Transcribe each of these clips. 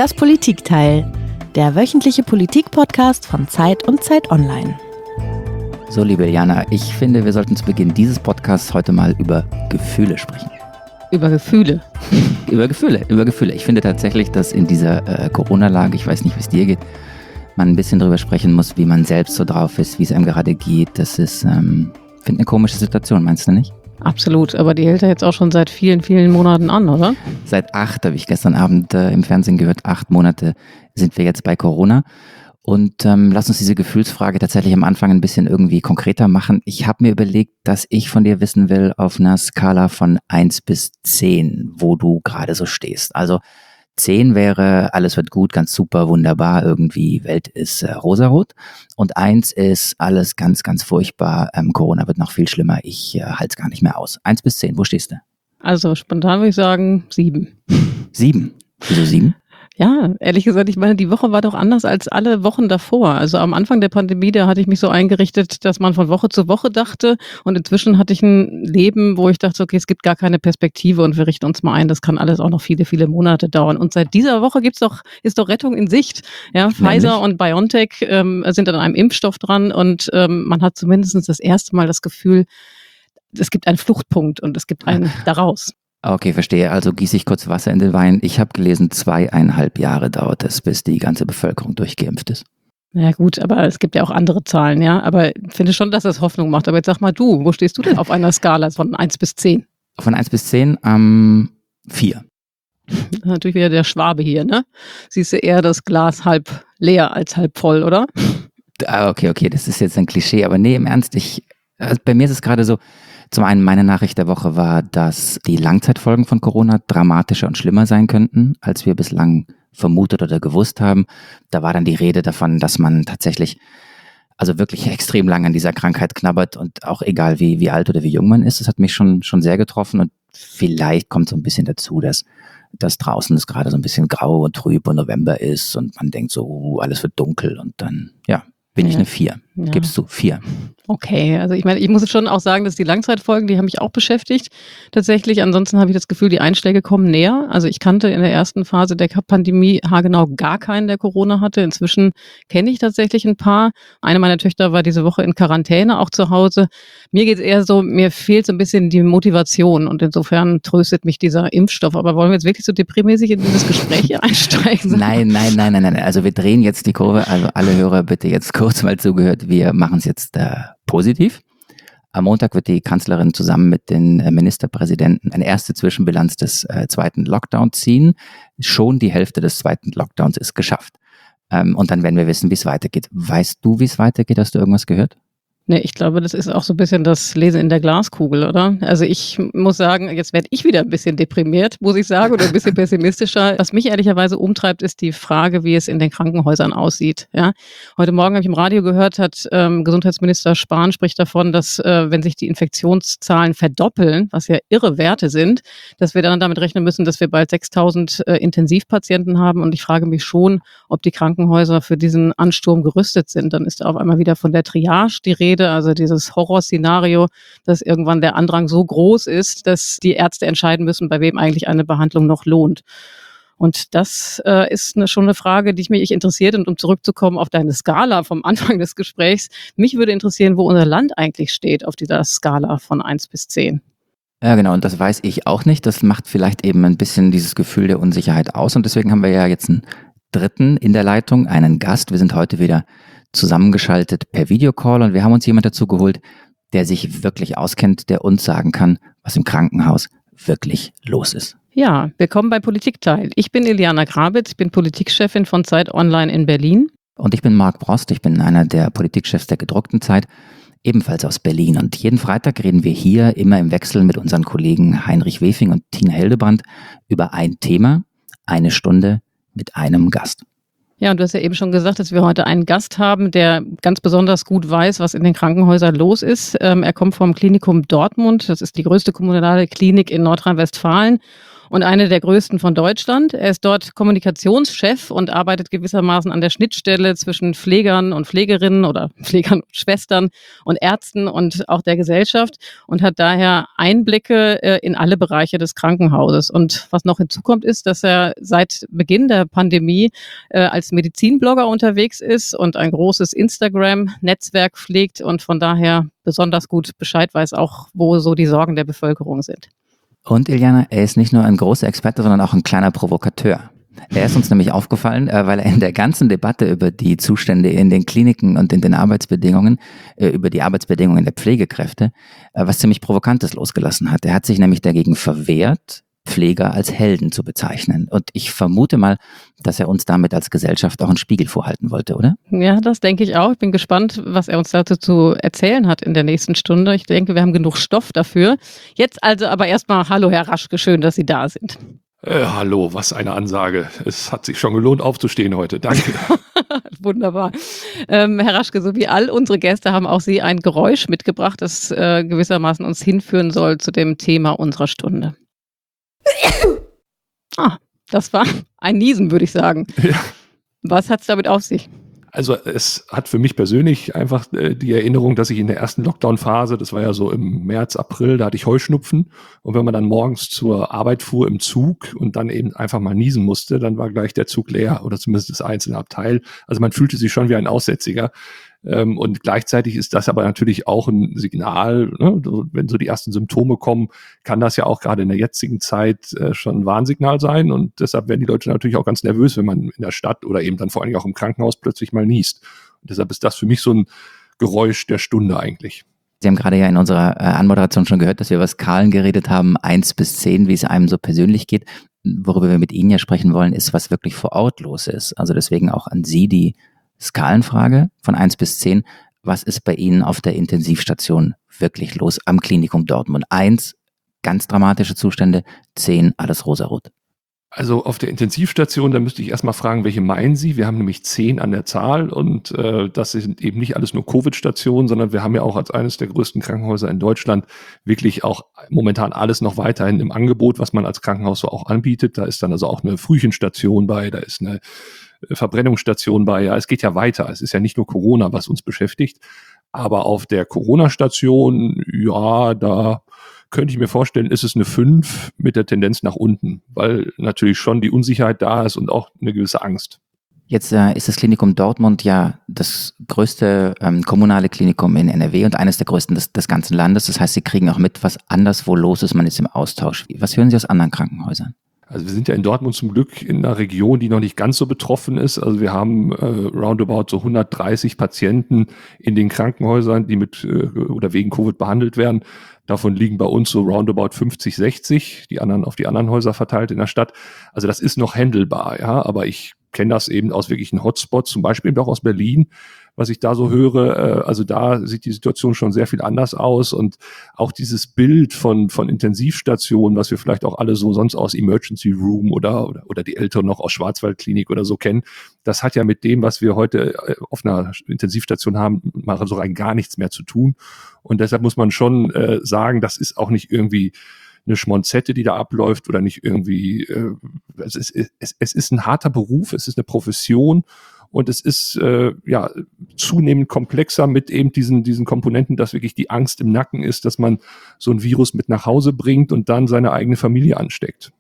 Das Politikteil, der wöchentliche Politik-Podcast von Zeit und Zeit Online. So, liebe Iliana, ich finde, wir sollten zu Beginn dieses Podcasts heute mal über Gefühle sprechen. Über Gefühle? Über Gefühle. Ich finde tatsächlich, dass in dieser Corona-Lage, ich weiß nicht, wie es dir geht, man ein bisschen drüber sprechen muss, wie man selbst so drauf ist, wie es einem gerade geht. Das ist, finde eine komische Situation, meinst du nicht? Absolut, aber die hält ja jetzt auch schon seit vielen, vielen Monaten an, oder? Seit 8, habe ich gestern Abend im Fernsehen gehört, 8 Monate sind wir jetzt bei Corona. Und lass uns diese Gefühlsfrage tatsächlich am Anfang ein bisschen irgendwie konkreter machen. Ich habe mir überlegt, dass ich von dir wissen will, auf einer Skala von 1 bis 10, wo du gerade so stehst. Also 10 wäre, alles wird gut, ganz super, wunderbar, irgendwie Welt ist rosarot. Und 1 ist, alles ganz, ganz furchtbar, Corona wird noch viel schlimmer, ich halte es gar nicht mehr aus. 1 bis 10, wo stehst du? Also spontan würde ich sagen 7. 7? Wieso 7? Ja, ehrlich gesagt, ich meine, die Woche war doch anders als alle Wochen davor. Also am Anfang der Pandemie, da hatte ich mich so eingerichtet, dass man von Woche zu Woche dachte. Und inzwischen hatte ich ein Leben, wo ich dachte, okay, es gibt gar keine Perspektive und wir richten uns mal ein, das kann alles auch noch viele, viele Monate dauern. Und seit dieser Woche ist doch Rettung in Sicht. Ja, Pfizer und BioNTech sind an einem Impfstoff dran und man hat zumindest das erste Mal das Gefühl, es gibt einen Fluchtpunkt und es gibt einen daraus. Okay, verstehe. Also gieße ich kurz Wasser in den Wein. Ich habe gelesen, 2,5 Jahre dauert es, bis die ganze Bevölkerung durchgeimpft ist. Na gut, aber es gibt ja auch andere Zahlen, ja. Aber ich finde schon, dass das Hoffnung macht. Aber jetzt sag mal du, wo stehst du denn auf einer Skala von 1 bis 10? Von 1 bis 10, 4. Natürlich wieder der Schwabe hier, ne? Siehst du eher das Glas halb leer als halb voll, oder? Okay, das ist jetzt ein Klischee, aber nee, im Ernst, bei mir ist es gerade so, zum einen, meine Nachricht der Woche war, dass die Langzeitfolgen von Corona dramatischer und schlimmer sein könnten, als wir bislang vermutet oder gewusst haben. Da war dann die Rede davon, dass man tatsächlich, also wirklich extrem lang an dieser Krankheit knabbert und auch egal wie alt oder wie jung man ist, das hat mich schon sehr getroffen und vielleicht kommt so ein bisschen dazu, dass draußen es gerade so ein bisschen grau und trüb und November ist und man denkt so, alles wird dunkel und dann, ja, bin ich eine 4. Ja. Gibst du 4? Okay, also ich meine, ich muss schon auch sagen, dass die Langzeitfolgen, die haben mich auch beschäftigt. Tatsächlich, ansonsten habe ich das Gefühl, die Einschläge kommen näher. Also ich kannte in der ersten Phase der Pandemie haargenau gar keinen, der Corona hatte. Inzwischen kenne ich tatsächlich ein paar. Eine meiner Töchter war diese Woche in Quarantäne, auch zu Hause. Mir geht es eher so, mir fehlt so ein bisschen die Motivation und insofern tröstet mich dieser Impfstoff. Aber wollen wir jetzt wirklich so deprimmäßig in dieses Gespräch hier einsteigen? Nein. Also wir drehen jetzt die Kurve. Also alle Hörer bitte jetzt kurz mal zugehört. Wir machen es jetzt positiv. Am Montag wird die Kanzlerin zusammen mit den Ministerpräsidenten eine erste Zwischenbilanz des zweiten Lockdowns ziehen. Schon die Hälfte des zweiten Lockdowns ist geschafft. Und dann werden wir wissen, wie es weitergeht. Weißt du, wie es weitergeht? Hast du irgendwas gehört? Nee, ich glaube, das ist auch so ein bisschen das Lesen in der Glaskugel, oder? Also ich muss sagen, jetzt werde ich wieder ein bisschen deprimiert, muss ich sagen, oder ein bisschen pessimistischer. Was mich ehrlicherweise umtreibt, ist die Frage, wie es in den Krankenhäusern aussieht. Ja? Heute Morgen habe ich im Radio gehört, hat Gesundheitsminister Spahn spricht davon, dass wenn sich die Infektionszahlen verdoppeln, was ja irre Werte sind, dass wir dann damit rechnen müssen, dass wir bald 6.000 Intensivpatienten haben. Und ich frage mich schon, ob die Krankenhäuser für diesen Ansturm gerüstet sind. Dann ist da auf einmal wieder von der Triage die Rede, also dieses Horrorszenario, dass irgendwann der Andrang so groß ist, dass die Ärzte entscheiden müssen, bei wem eigentlich eine Behandlung noch lohnt. Und das ist schon eine Frage, die mich interessiert. Und um zurückzukommen auf deine Skala vom Anfang des Gesprächs, mich würde interessieren, wo unser Land eigentlich steht auf dieser Skala von 1 bis 10. Ja, genau. Und das weiß ich auch nicht. Das macht vielleicht eben ein bisschen dieses Gefühl der Unsicherheit aus. Und deswegen haben wir ja jetzt einen dritten in der Leitung, einen Gast. Wir sind heute wieder zusammengeschaltet per Videocall und wir haben uns jemand dazu geholt, der sich wirklich auskennt, der uns sagen kann, was im Krankenhaus wirklich los ist. Ja, willkommen bei Politikteil. Ich bin Iliana Grabitz, ich bin Politikchefin von Zeit Online in Berlin. Und ich bin Marc Brost, ich bin einer der Politikchefs der gedruckten Zeit, ebenfalls aus Berlin. Und jeden Freitag reden wir hier immer im Wechsel mit unseren Kollegen Heinrich Wefing und Tina Hildebrand über ein Thema, eine Stunde mit einem Gast. Ja, und du hast ja eben schon gesagt, dass wir heute einen Gast haben, der ganz besonders gut weiß, was in den Krankenhäusern los ist. Er kommt vom Klinikum Dortmund. Das ist die größte kommunale Klinik in Nordrhein-Westfalen. und eine der größten von Deutschland. Er ist dort Kommunikationschef und arbeitet gewissermaßen an der Schnittstelle zwischen Pflegern und Pflegerinnen oder Pflegern und Schwestern und Ärzten und auch der Gesellschaft und hat daher Einblicke in alle Bereiche des Krankenhauses. Und was noch hinzukommt, ist, dass er seit Beginn der Pandemie als Medizinblogger unterwegs ist und ein großes Instagram-Netzwerk pflegt und von daher besonders gut Bescheid weiß, auch wo so die Sorgen der Bevölkerung sind. Und Iliana, er ist nicht nur ein großer Experte, sondern auch ein kleiner Provokateur. Er ist uns nämlich aufgefallen, weil er in der ganzen Debatte über die Zustände in den Kliniken und in den Arbeitsbedingungen, über die Arbeitsbedingungen der Pflegekräfte, was ziemlich Provokantes losgelassen hat. Er hat sich nämlich dagegen verwehrt, Pfleger als Helden zu bezeichnen. Und ich vermute mal, dass er uns damit als Gesellschaft auch einen Spiegel vorhalten wollte, oder? Ja, das denke ich auch. Ich bin gespannt, was er uns dazu zu erzählen hat in der nächsten Stunde. Ich denke, wir haben genug Stoff dafür. Jetzt also aber erstmal hallo Herr Raschke, schön, dass Sie da sind. Hallo, was eine Ansage. Es hat sich schon gelohnt aufzustehen heute. Danke. Wunderbar. Herr Raschke, so wie all unsere Gäste haben auch Sie ein Geräusch mitgebracht, das gewissermaßen uns hinführen soll zu dem Thema unserer Stunde. Das war ein Niesen, würde ich sagen. Ja. Was hat es damit auf sich? Also es hat für mich persönlich einfach die Erinnerung, dass ich in der ersten Lockdown-Phase, das war ja so im März, April, da hatte ich Heuschnupfen. Und wenn man dann morgens zur Arbeit fuhr im Zug und dann eben einfach mal niesen musste, dann war gleich der Zug leer oder zumindest das einzelne Abteil. Also man fühlte sich schon wie ein Aussätziger. Und gleichzeitig ist das aber natürlich auch ein Signal, ne? Wenn so die ersten Symptome kommen, kann das ja auch gerade in der jetzigen Zeit schon ein Warnsignal sein. Und deshalb werden die Leute natürlich auch ganz nervös, wenn man in der Stadt oder eben dann vor allem auch im Krankenhaus plötzlich mal niest. Und deshalb ist das für mich so ein Geräusch der Stunde eigentlich. Sie haben gerade ja in unserer Anmoderation schon gehört, dass wir über Skalen geredet haben, 1 bis 10, wie es einem so persönlich geht. Worüber wir mit Ihnen ja sprechen wollen, ist, was wirklich vor Ort los ist. Also deswegen auch an Sie die Skalenfrage von 1 bis 10. Was ist bei Ihnen auf der Intensivstation wirklich los am Klinikum Dortmund? 1, ganz dramatische Zustände, 10, alles rosarot. Also auf der Intensivstation, da müsste ich erstmal fragen, welche meinen Sie? Wir haben nämlich 10 an der Zahl und das sind eben nicht alles nur Covid-Stationen, sondern wir haben ja auch als eines der größten Krankenhäuser in Deutschland wirklich auch momentan alles noch weiterhin im Angebot, was man als Krankenhaus so auch anbietet. Da ist dann also auch eine Frühchenstation bei, da ist eine Verbrennungsstation bei. Ja, es geht ja weiter. Es ist ja nicht nur Corona, was uns beschäftigt. Aber auf der Corona-Station, ja, da könnte ich mir vorstellen, ist es eine 5 mit der Tendenz nach unten, weil natürlich schon die Unsicherheit da ist und auch eine gewisse Angst. Jetzt ist das Klinikum Dortmund ja das größte kommunale Klinikum in NRW und eines der größten des ganzen Landes. Das heißt, Sie kriegen auch mit, was anderswo los ist. Man ist im Austausch. Was hören Sie aus anderen Krankenhäusern? Also wir sind ja in Dortmund zum Glück in einer Region, die noch nicht ganz so betroffen ist. Also wir haben roundabout so 130 Patienten in den Krankenhäusern, die mit oder wegen Covid behandelt werden. Davon liegen bei uns so roundabout 50, 60, die anderen auf die anderen Häuser verteilt in der Stadt. Also das ist noch handelbar, ja, aber ich kenne das eben aus wirklichen Hotspots, zum Beispiel auch aus Berlin, was ich da so höre. Also da sieht die Situation schon sehr viel anders aus und auch dieses Bild von Intensivstationen, was wir vielleicht auch alle so sonst aus Emergency Room oder die Älteren noch aus Schwarzwaldklinik oder so kennen, das hat ja mit dem, was wir heute auf einer Intensivstation haben, mal so rein gar nichts mehr zu tun. Und deshalb muss man schon sagen, das ist auch nicht irgendwie eine Schmonzette, die da abläuft oder nicht irgendwie, es ist ein harter Beruf, es ist eine Profession und es ist zunehmend komplexer mit eben diesen Komponenten, dass wirklich die Angst im Nacken ist, dass man so ein Virus mit nach Hause bringt und dann seine eigene Familie ansteckt.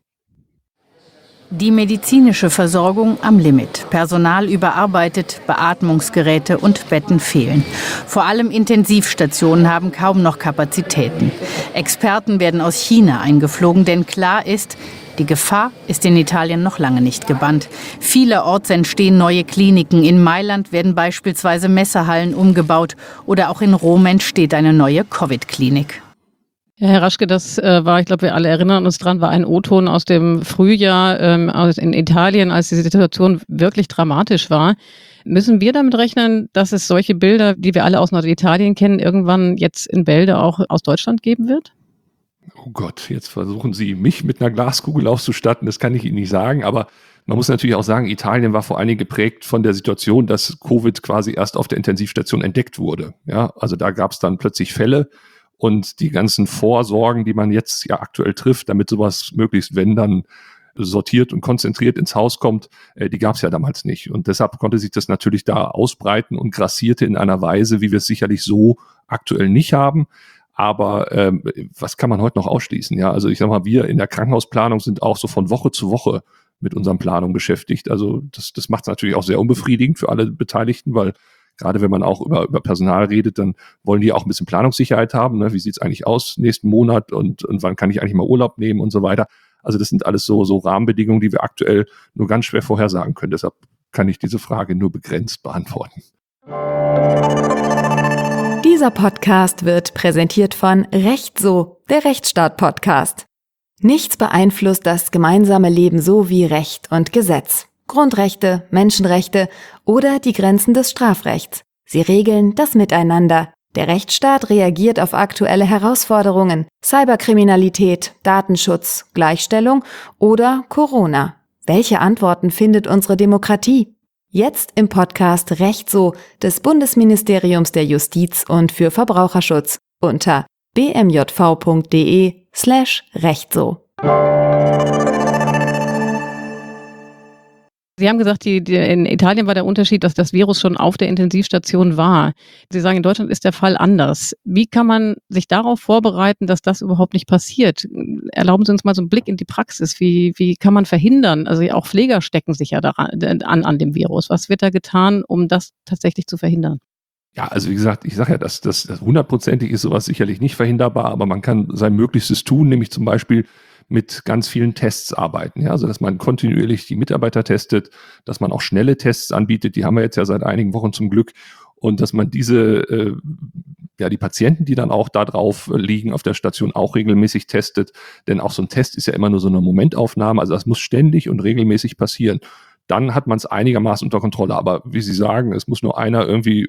Die medizinische Versorgung am Limit. Personal überarbeitet, Beatmungsgeräte und Betten fehlen. Vor allem Intensivstationen haben kaum noch Kapazitäten. Experten werden aus China eingeflogen, denn klar ist, die Gefahr ist in Italien noch lange nicht gebannt. Vielerorts entstehen neue Kliniken. In Mailand werden beispielsweise Messehallen umgebaut oder auch in Rom entsteht eine neue Covid-Klinik. Ja, Herr Raschke, das war, ich glaube, wir alle erinnern uns dran, war ein O-Ton aus dem Frühjahr in Italien, als die Situation wirklich dramatisch war. Müssen wir damit rechnen, dass es solche Bilder, die wir alle aus Norditalien kennen, irgendwann jetzt in Bälde auch aus Deutschland geben wird? Oh Gott, jetzt versuchen Sie mich mit einer Glaskugel auszustatten, das kann ich Ihnen nicht sagen, aber man muss natürlich auch sagen, Italien war vor allen Dingen geprägt von der Situation, dass Covid quasi erst auf der Intensivstation entdeckt wurde. Ja, also da gab es dann plötzlich Fälle. Und die ganzen Vorsorgen, die man jetzt ja aktuell trifft, damit sowas möglichst, wenn dann sortiert und konzentriert ins Haus kommt, die gab es ja damals nicht. Und deshalb konnte sich das natürlich da ausbreiten und grassierte in einer Weise, wie wir es sicherlich so aktuell nicht haben. Aber was kann man heute noch ausschließen? Ja, also ich sag mal, wir in der Krankenhausplanung sind auch so von Woche zu Woche mit unseren Planungen beschäftigt. Also das macht es natürlich auch sehr unbefriedigend für alle Beteiligten, weil gerade wenn man auch über Personal redet, dann wollen die auch ein bisschen Planungssicherheit haben. Ne? Wie sieht es eigentlich aus nächsten Monat und wann kann ich eigentlich mal Urlaub nehmen und so weiter. Also das sind alles so Rahmenbedingungen, die wir aktuell nur ganz schwer vorhersagen können. Deshalb kann ich diese Frage nur begrenzt beantworten. Dieser Podcast wird präsentiert von Recht so, der Rechtsstaat-Podcast. Nichts beeinflusst das gemeinsame Leben so wie Recht und Gesetz. Grundrechte, Menschenrechte oder die Grenzen des Strafrechts. Sie regeln das Miteinander. Der Rechtsstaat reagiert auf aktuelle Herausforderungen, Cyberkriminalität, Datenschutz, Gleichstellung oder Corona. Welche Antworten findet unsere Demokratie? Jetzt im Podcast Recht so des Bundesministeriums der Justiz und für Verbraucherschutz unter bmjv.de/rechtso. Sie haben gesagt, in Italien war der Unterschied, dass das Virus schon auf der Intensivstation war. Sie sagen, in Deutschland ist der Fall anders. Wie kann man sich darauf vorbereiten, dass das überhaupt nicht passiert? Erlauben Sie uns mal so einen Blick in die Praxis. Wie kann man verhindern? Also auch Pfleger stecken sich ja daran, an dem Virus. Was wird da getan, um das tatsächlich zu verhindern? Ja, also wie gesagt, ich sage ja, dass das 100%ig ist sowas sicherlich nicht verhinderbar, aber man kann sein Möglichstes tun, nämlich zum Beispiel mit ganz vielen Tests arbeiten. Ja, also dass man kontinuierlich die Mitarbeiter testet, dass man auch schnelle Tests anbietet, die haben wir jetzt ja seit einigen Wochen zum Glück, und dass man die Patienten, die dann auch da drauf liegen auf der Station, auch regelmäßig testet, denn auch so ein Test ist ja immer nur so eine Momentaufnahme, also das muss ständig und regelmäßig passieren. Dann hat man es einigermaßen unter Kontrolle, aber wie Sie sagen, es muss nur einer irgendwie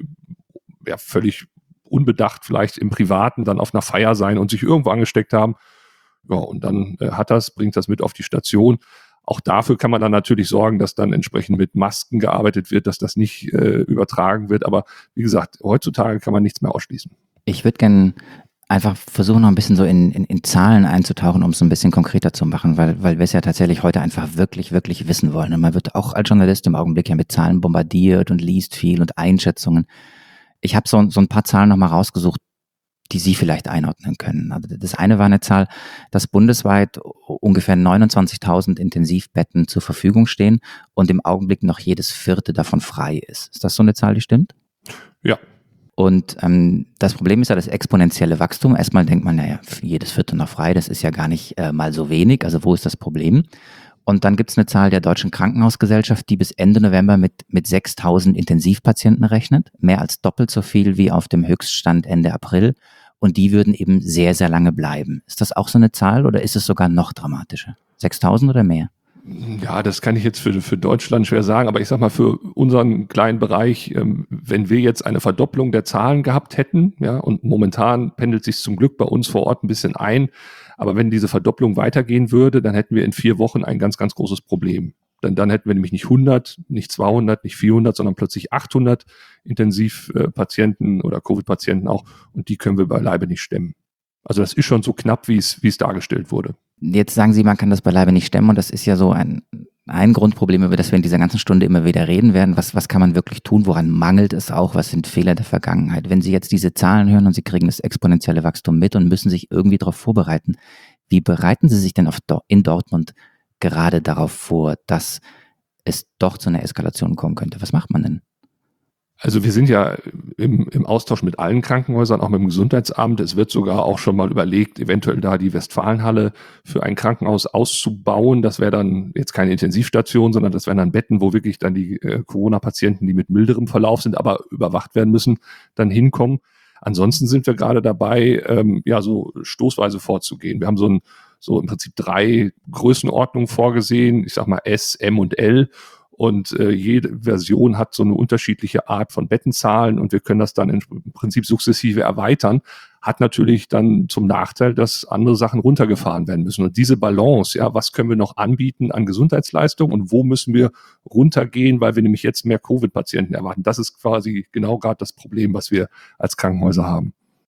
völlig unbedacht vielleicht im Privaten dann auf einer Feier sein und sich irgendwo angesteckt haben. Ja, und dann bringt das mit auf die Station. Auch dafür kann man dann natürlich sorgen, dass dann entsprechend mit Masken gearbeitet wird, dass das nicht übertragen wird. Aber wie gesagt, heutzutage kann man nichts mehr ausschließen. Ich würde gerne einfach versuchen, noch ein bisschen so in Zahlen einzutauchen, um es so ein bisschen konkreter zu machen, weil wir es ja tatsächlich heute einfach wirklich, wirklich wissen wollen. Und man wird auch als Journalist im Augenblick ja mit Zahlen bombardiert und liest viel und Einschätzungen. Ich habe so ein paar Zahlen nochmal rausgesucht, die Sie vielleicht einordnen können. Also das eine war eine Zahl, dass bundesweit ungefähr 29.000 Intensivbetten zur Verfügung stehen und im Augenblick noch jedes vierte davon frei ist. Ist das so eine Zahl, die stimmt? Ja. Und das Problem ist ja das exponentielle Wachstum. Erstmal denkt man, naja, jedes vierte noch frei, das ist ja gar nicht mal so wenig. Also wo ist das Problem? Und dann gibt es eine Zahl der Deutschen Krankenhausgesellschaft, die bis Ende November mit 6.000 Intensivpatienten rechnet. Mehr als doppelt so viel wie auf dem Höchststand Ende April. Und die würden eben sehr, sehr lange bleiben. Ist das auch so eine Zahl oder ist es sogar noch dramatischer? 6.000 oder mehr? Ja, das kann ich jetzt für Deutschland schwer sagen, aber ich sag mal, für unseren kleinen Bereich, wenn wir jetzt eine Verdopplung der Zahlen gehabt hätten, ja, und momentan pendelt sich zum Glück bei uns vor Ort ein bisschen ein, aber wenn diese Verdopplung weitergehen würde, dann hätten wir in 4 Wochen ein ganz, ganz großes Problem. Dann hätten wir nämlich nicht 100, nicht 200, nicht 400, sondern plötzlich 800 Intensivpatienten oder Covid-Patienten auch, und die können wir beileibe nicht stemmen. Also das ist schon so knapp, wie es dargestellt wurde. Jetzt sagen Sie, man kann das beileibe nicht stemmen, und das ist ja so ein Grundproblem, über das wir in dieser ganzen Stunde immer wieder reden werden. Was kann man wirklich tun? Woran mangelt es auch? Was sind Fehler der Vergangenheit? Wenn Sie jetzt diese Zahlen hören und Sie kriegen das exponentielle Wachstum mit und müssen sich irgendwie darauf vorbereiten, wie bereiten Sie sich denn in Dortmund gerade darauf vor, dass es doch zu einer Eskalation kommen könnte? Was macht man denn? Also wir sind ja im Austausch mit allen Krankenhäusern, auch mit dem Gesundheitsamt. Es wird sogar auch schon mal überlegt, eventuell da die Westfalenhalle für ein Krankenhaus auszubauen. Das wäre dann jetzt keine Intensivstation, sondern das wären dann Betten, wo wirklich dann die Corona-Patienten, die mit milderem Verlauf sind, aber überwacht werden müssen, dann hinkommen. Ansonsten sind wir gerade dabei, so stoßweise vorzugehen. Wir haben so im Prinzip 3 Größenordnungen vorgesehen. Ich sag mal S, M und L. Und jede Version hat so eine unterschiedliche Art von Bettenzahlen, und wir können das dann im Prinzip sukzessive erweitern. Hat natürlich dann zum Nachteil, dass andere Sachen runtergefahren werden müssen. Und diese Balance, ja, was können wir noch anbieten an Gesundheitsleistung und wo müssen wir runtergehen, weil wir nämlich jetzt mehr Covid-Patienten erwarten. Das ist quasi genau gerade das Problem, was wir als Krankenhäuser haben.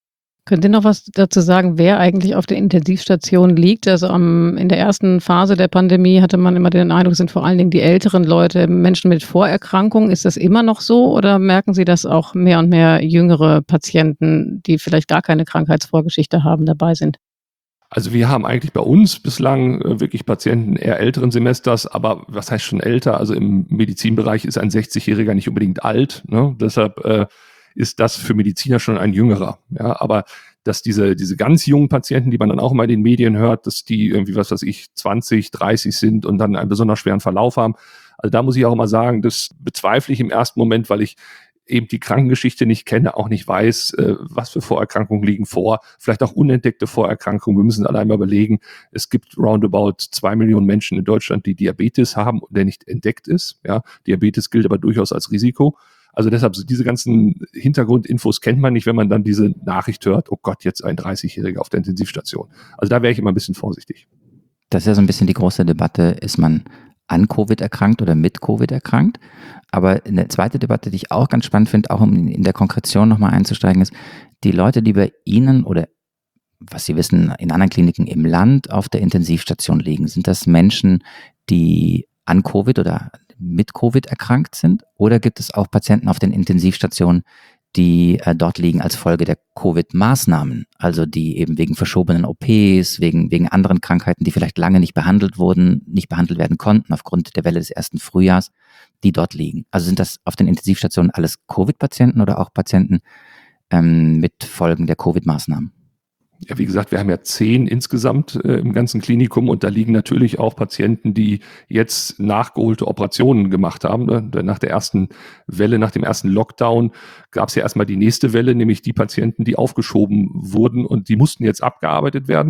Könnt ihr noch was dazu sagen, wer eigentlich auf der Intensivstation liegt? Also in der ersten Phase der Pandemie hatte man immer den Eindruck, es sind vor allen Dingen die älteren Leute, Menschen mit Vorerkrankungen. Ist das immer noch so oder merken Sie, dass auch mehr und mehr jüngere Patienten, die vielleicht gar keine Krankheitsvorgeschichte haben, dabei sind? Also wir haben eigentlich bei uns bislang wirklich Patienten eher älteren Semesters, aber was heißt schon älter? Also im Medizinbereich ist ein 60-Jähriger nicht unbedingt alt, ne? Deshalb ist das für Mediziner schon ein jüngerer. Ja, aber dass diese ganz jungen Patienten, die man dann auch immer in den Medien hört, dass die irgendwie, 20, 30 sind und dann einen besonders schweren Verlauf haben. Also da muss ich auch immer sagen, das bezweifle ich im ersten Moment, weil ich eben die Krankengeschichte nicht kenne, auch nicht weiß, was für Vorerkrankungen liegen vor, vielleicht auch unentdeckte Vorerkrankungen. Wir müssen allein mal überlegen, es gibt roundabout 2 Millionen Menschen in Deutschland, die Diabetes haben und der nicht entdeckt ist. Ja, Diabetes gilt aber durchaus als Risiko. Also deshalb, diese ganzen Hintergrundinfos kennt man nicht, wenn man dann diese Nachricht hört, oh Gott, jetzt ein 30-Jähriger auf der Intensivstation. Also da wäre ich immer ein bisschen vorsichtig. Das ist ja so ein bisschen die große Debatte, ist man an Covid erkrankt oder mit Covid erkrankt? Aber eine zweite Debatte, die ich auch ganz spannend finde, auch um in der Konkretion nochmal einzusteigen, ist, die Leute, die bei Ihnen oder was Sie wissen, in anderen Kliniken im Land auf der Intensivstation liegen, sind das Menschen, die an Covid oder mit Covid erkrankt sind? Oder gibt es auch Patienten auf den Intensivstationen, die dort liegen als Folge der Covid-Maßnahmen, also die eben wegen verschobenen OPs, wegen anderen Krankheiten, die vielleicht lange nicht behandelt wurden, nicht behandelt werden konnten aufgrund der Welle des ersten Frühjahrs, die dort liegen? Also sind das auf den Intensivstationen alles Covid-Patienten oder auch Patienten mit Folgen der Covid-Maßnahmen? Ja, wie gesagt, wir haben ja 10 insgesamt im ganzen Klinikum und da liegen natürlich auch Patienten, die jetzt nachgeholte Operationen gemacht haben. Ne? Nach der ersten Welle, nach dem ersten Lockdown gab es ja erstmal die nächste Welle, nämlich die Patienten, die aufgeschoben wurden und die mussten jetzt abgearbeitet werden,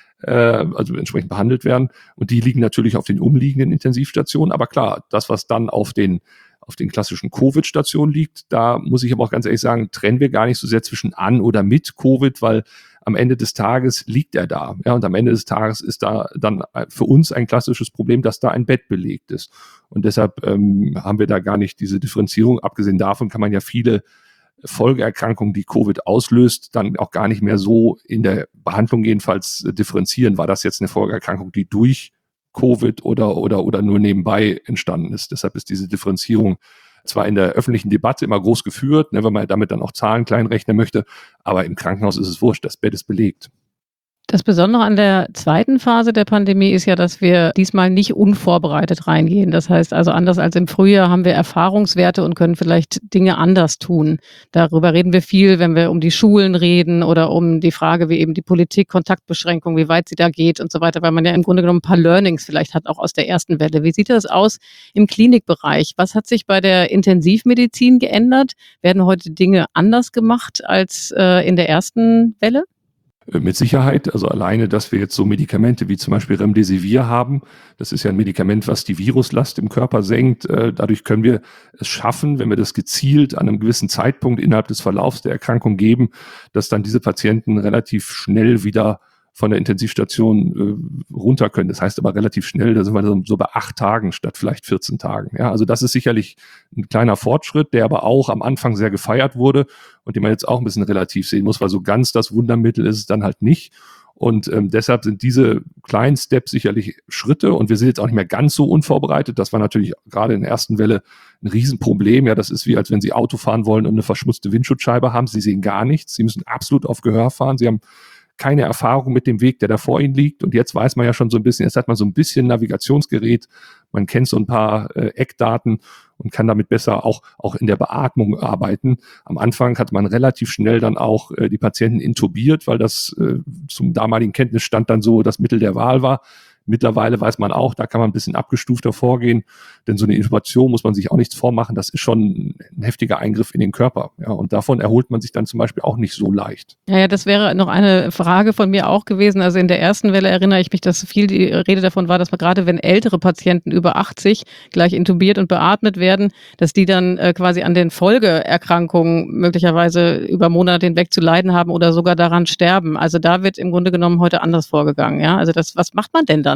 also entsprechend behandelt werden. Und die liegen natürlich auf den umliegenden Intensivstationen. Aber klar, das, was dann auf den klassischen Covid-Stationen liegt, da muss ich aber auch ganz ehrlich sagen, trennen wir gar nicht so sehr zwischen an oder mit Covid, weil am Ende des Tages liegt er da. Ja, und am Ende des Tages ist da dann für uns ein klassisches Problem, dass da ein Bett belegt ist. Und deshalb haben wir da gar nicht diese Differenzierung. Abgesehen davon kann man ja viele Folgeerkrankungen, die Covid auslöst, dann auch gar nicht mehr so in der Behandlung jedenfalls differenzieren. War das jetzt eine Folgeerkrankung, die durch Covid oder nur nebenbei entstanden ist? Deshalb ist diese Differenzierung zwar in der öffentlichen Debatte immer groß geführt, ne, wenn man damit dann auch Zahlen kleinrechnen möchte, aber im Krankenhaus ist es wurscht, das Bett ist belegt. Das Besondere an der zweiten Phase der Pandemie ist ja, dass wir diesmal nicht unvorbereitet reingehen. Das heißt also, anders als im Frühjahr haben wir Erfahrungswerte und können vielleicht Dinge anders tun. Darüber reden wir viel, wenn wir um die Schulen reden oder um die Frage, wie eben die Politik, Kontaktbeschränkung, wie weit sie da geht und so weiter, weil man ja im Grunde genommen ein paar Learnings vielleicht hat, auch aus der ersten Welle. Wie sieht das aus im Klinikbereich? Was hat sich bei der Intensivmedizin geändert? Werden heute Dinge anders gemacht als in der ersten Welle? Mit Sicherheit, also alleine, dass wir jetzt so Medikamente wie zum Beispiel Remdesivir haben, das ist ja ein Medikament, was die Viruslast im Körper senkt. Dadurch können wir es schaffen, wenn wir das gezielt an einem gewissen Zeitpunkt innerhalb des Verlaufs der Erkrankung geben, dass dann diese Patienten relativ schnell wieder von der Intensivstation runter können. Das heißt aber relativ schnell, da sind wir so bei 8 Tagen statt vielleicht 14 Tagen. Ja, also das ist sicherlich ein kleiner Fortschritt, der aber auch am Anfang sehr gefeiert wurde und den man jetzt auch ein bisschen relativ sehen muss, weil so ganz das Wundermittel ist es dann halt nicht. Und deshalb sind diese kleinen Steps sicherlich Schritte und wir sind jetzt auch nicht mehr ganz so unvorbereitet. Das war natürlich gerade in der ersten Welle ein Riesenproblem. Ja, das ist wie, als wenn Sie Auto fahren wollen und eine verschmutzte Windschutzscheibe haben. Sie sehen gar nichts. Sie müssen absolut auf Gehör fahren. Sie haben keine Erfahrung mit dem Weg, der da vor Ihnen liegt. Und jetzt weiß man ja schon so ein bisschen, jetzt hat man so ein bisschen Navigationsgerät, man kennt so ein paar Eckdaten und kann damit besser auch in der Beatmung arbeiten. Am Anfang hat man relativ schnell dann auch die Patienten intubiert, weil das zum damaligen Kenntnisstand dann so das Mittel der Wahl war. Mittlerweile weiß man auch, da kann man ein bisschen abgestufter vorgehen, denn so eine Intubation muss man sich auch nichts vormachen. Das ist schon ein heftiger Eingriff in den Körper. Ja, und davon erholt man sich dann zum Beispiel auch nicht so leicht. Ja, das wäre noch eine Frage von mir auch gewesen. Also in der ersten Welle erinnere ich mich, dass viel die Rede davon war, dass man gerade, wenn ältere Patienten über 80 gleich intubiert und beatmet werden, dass die dann quasi an den Folgeerkrankungen möglicherweise über Monate hinweg zu leiden haben oder sogar daran sterben. Also da wird im Grunde genommen heute anders vorgegangen. Ja, also was macht man denn dann?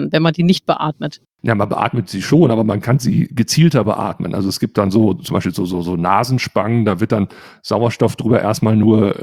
kann, wenn man die nicht beatmet? Ja, man beatmet sie schon, aber man kann sie gezielter beatmen. Also es gibt dann so zum Beispiel so Nasenspangen, da wird dann Sauerstoff drüber erstmal nur,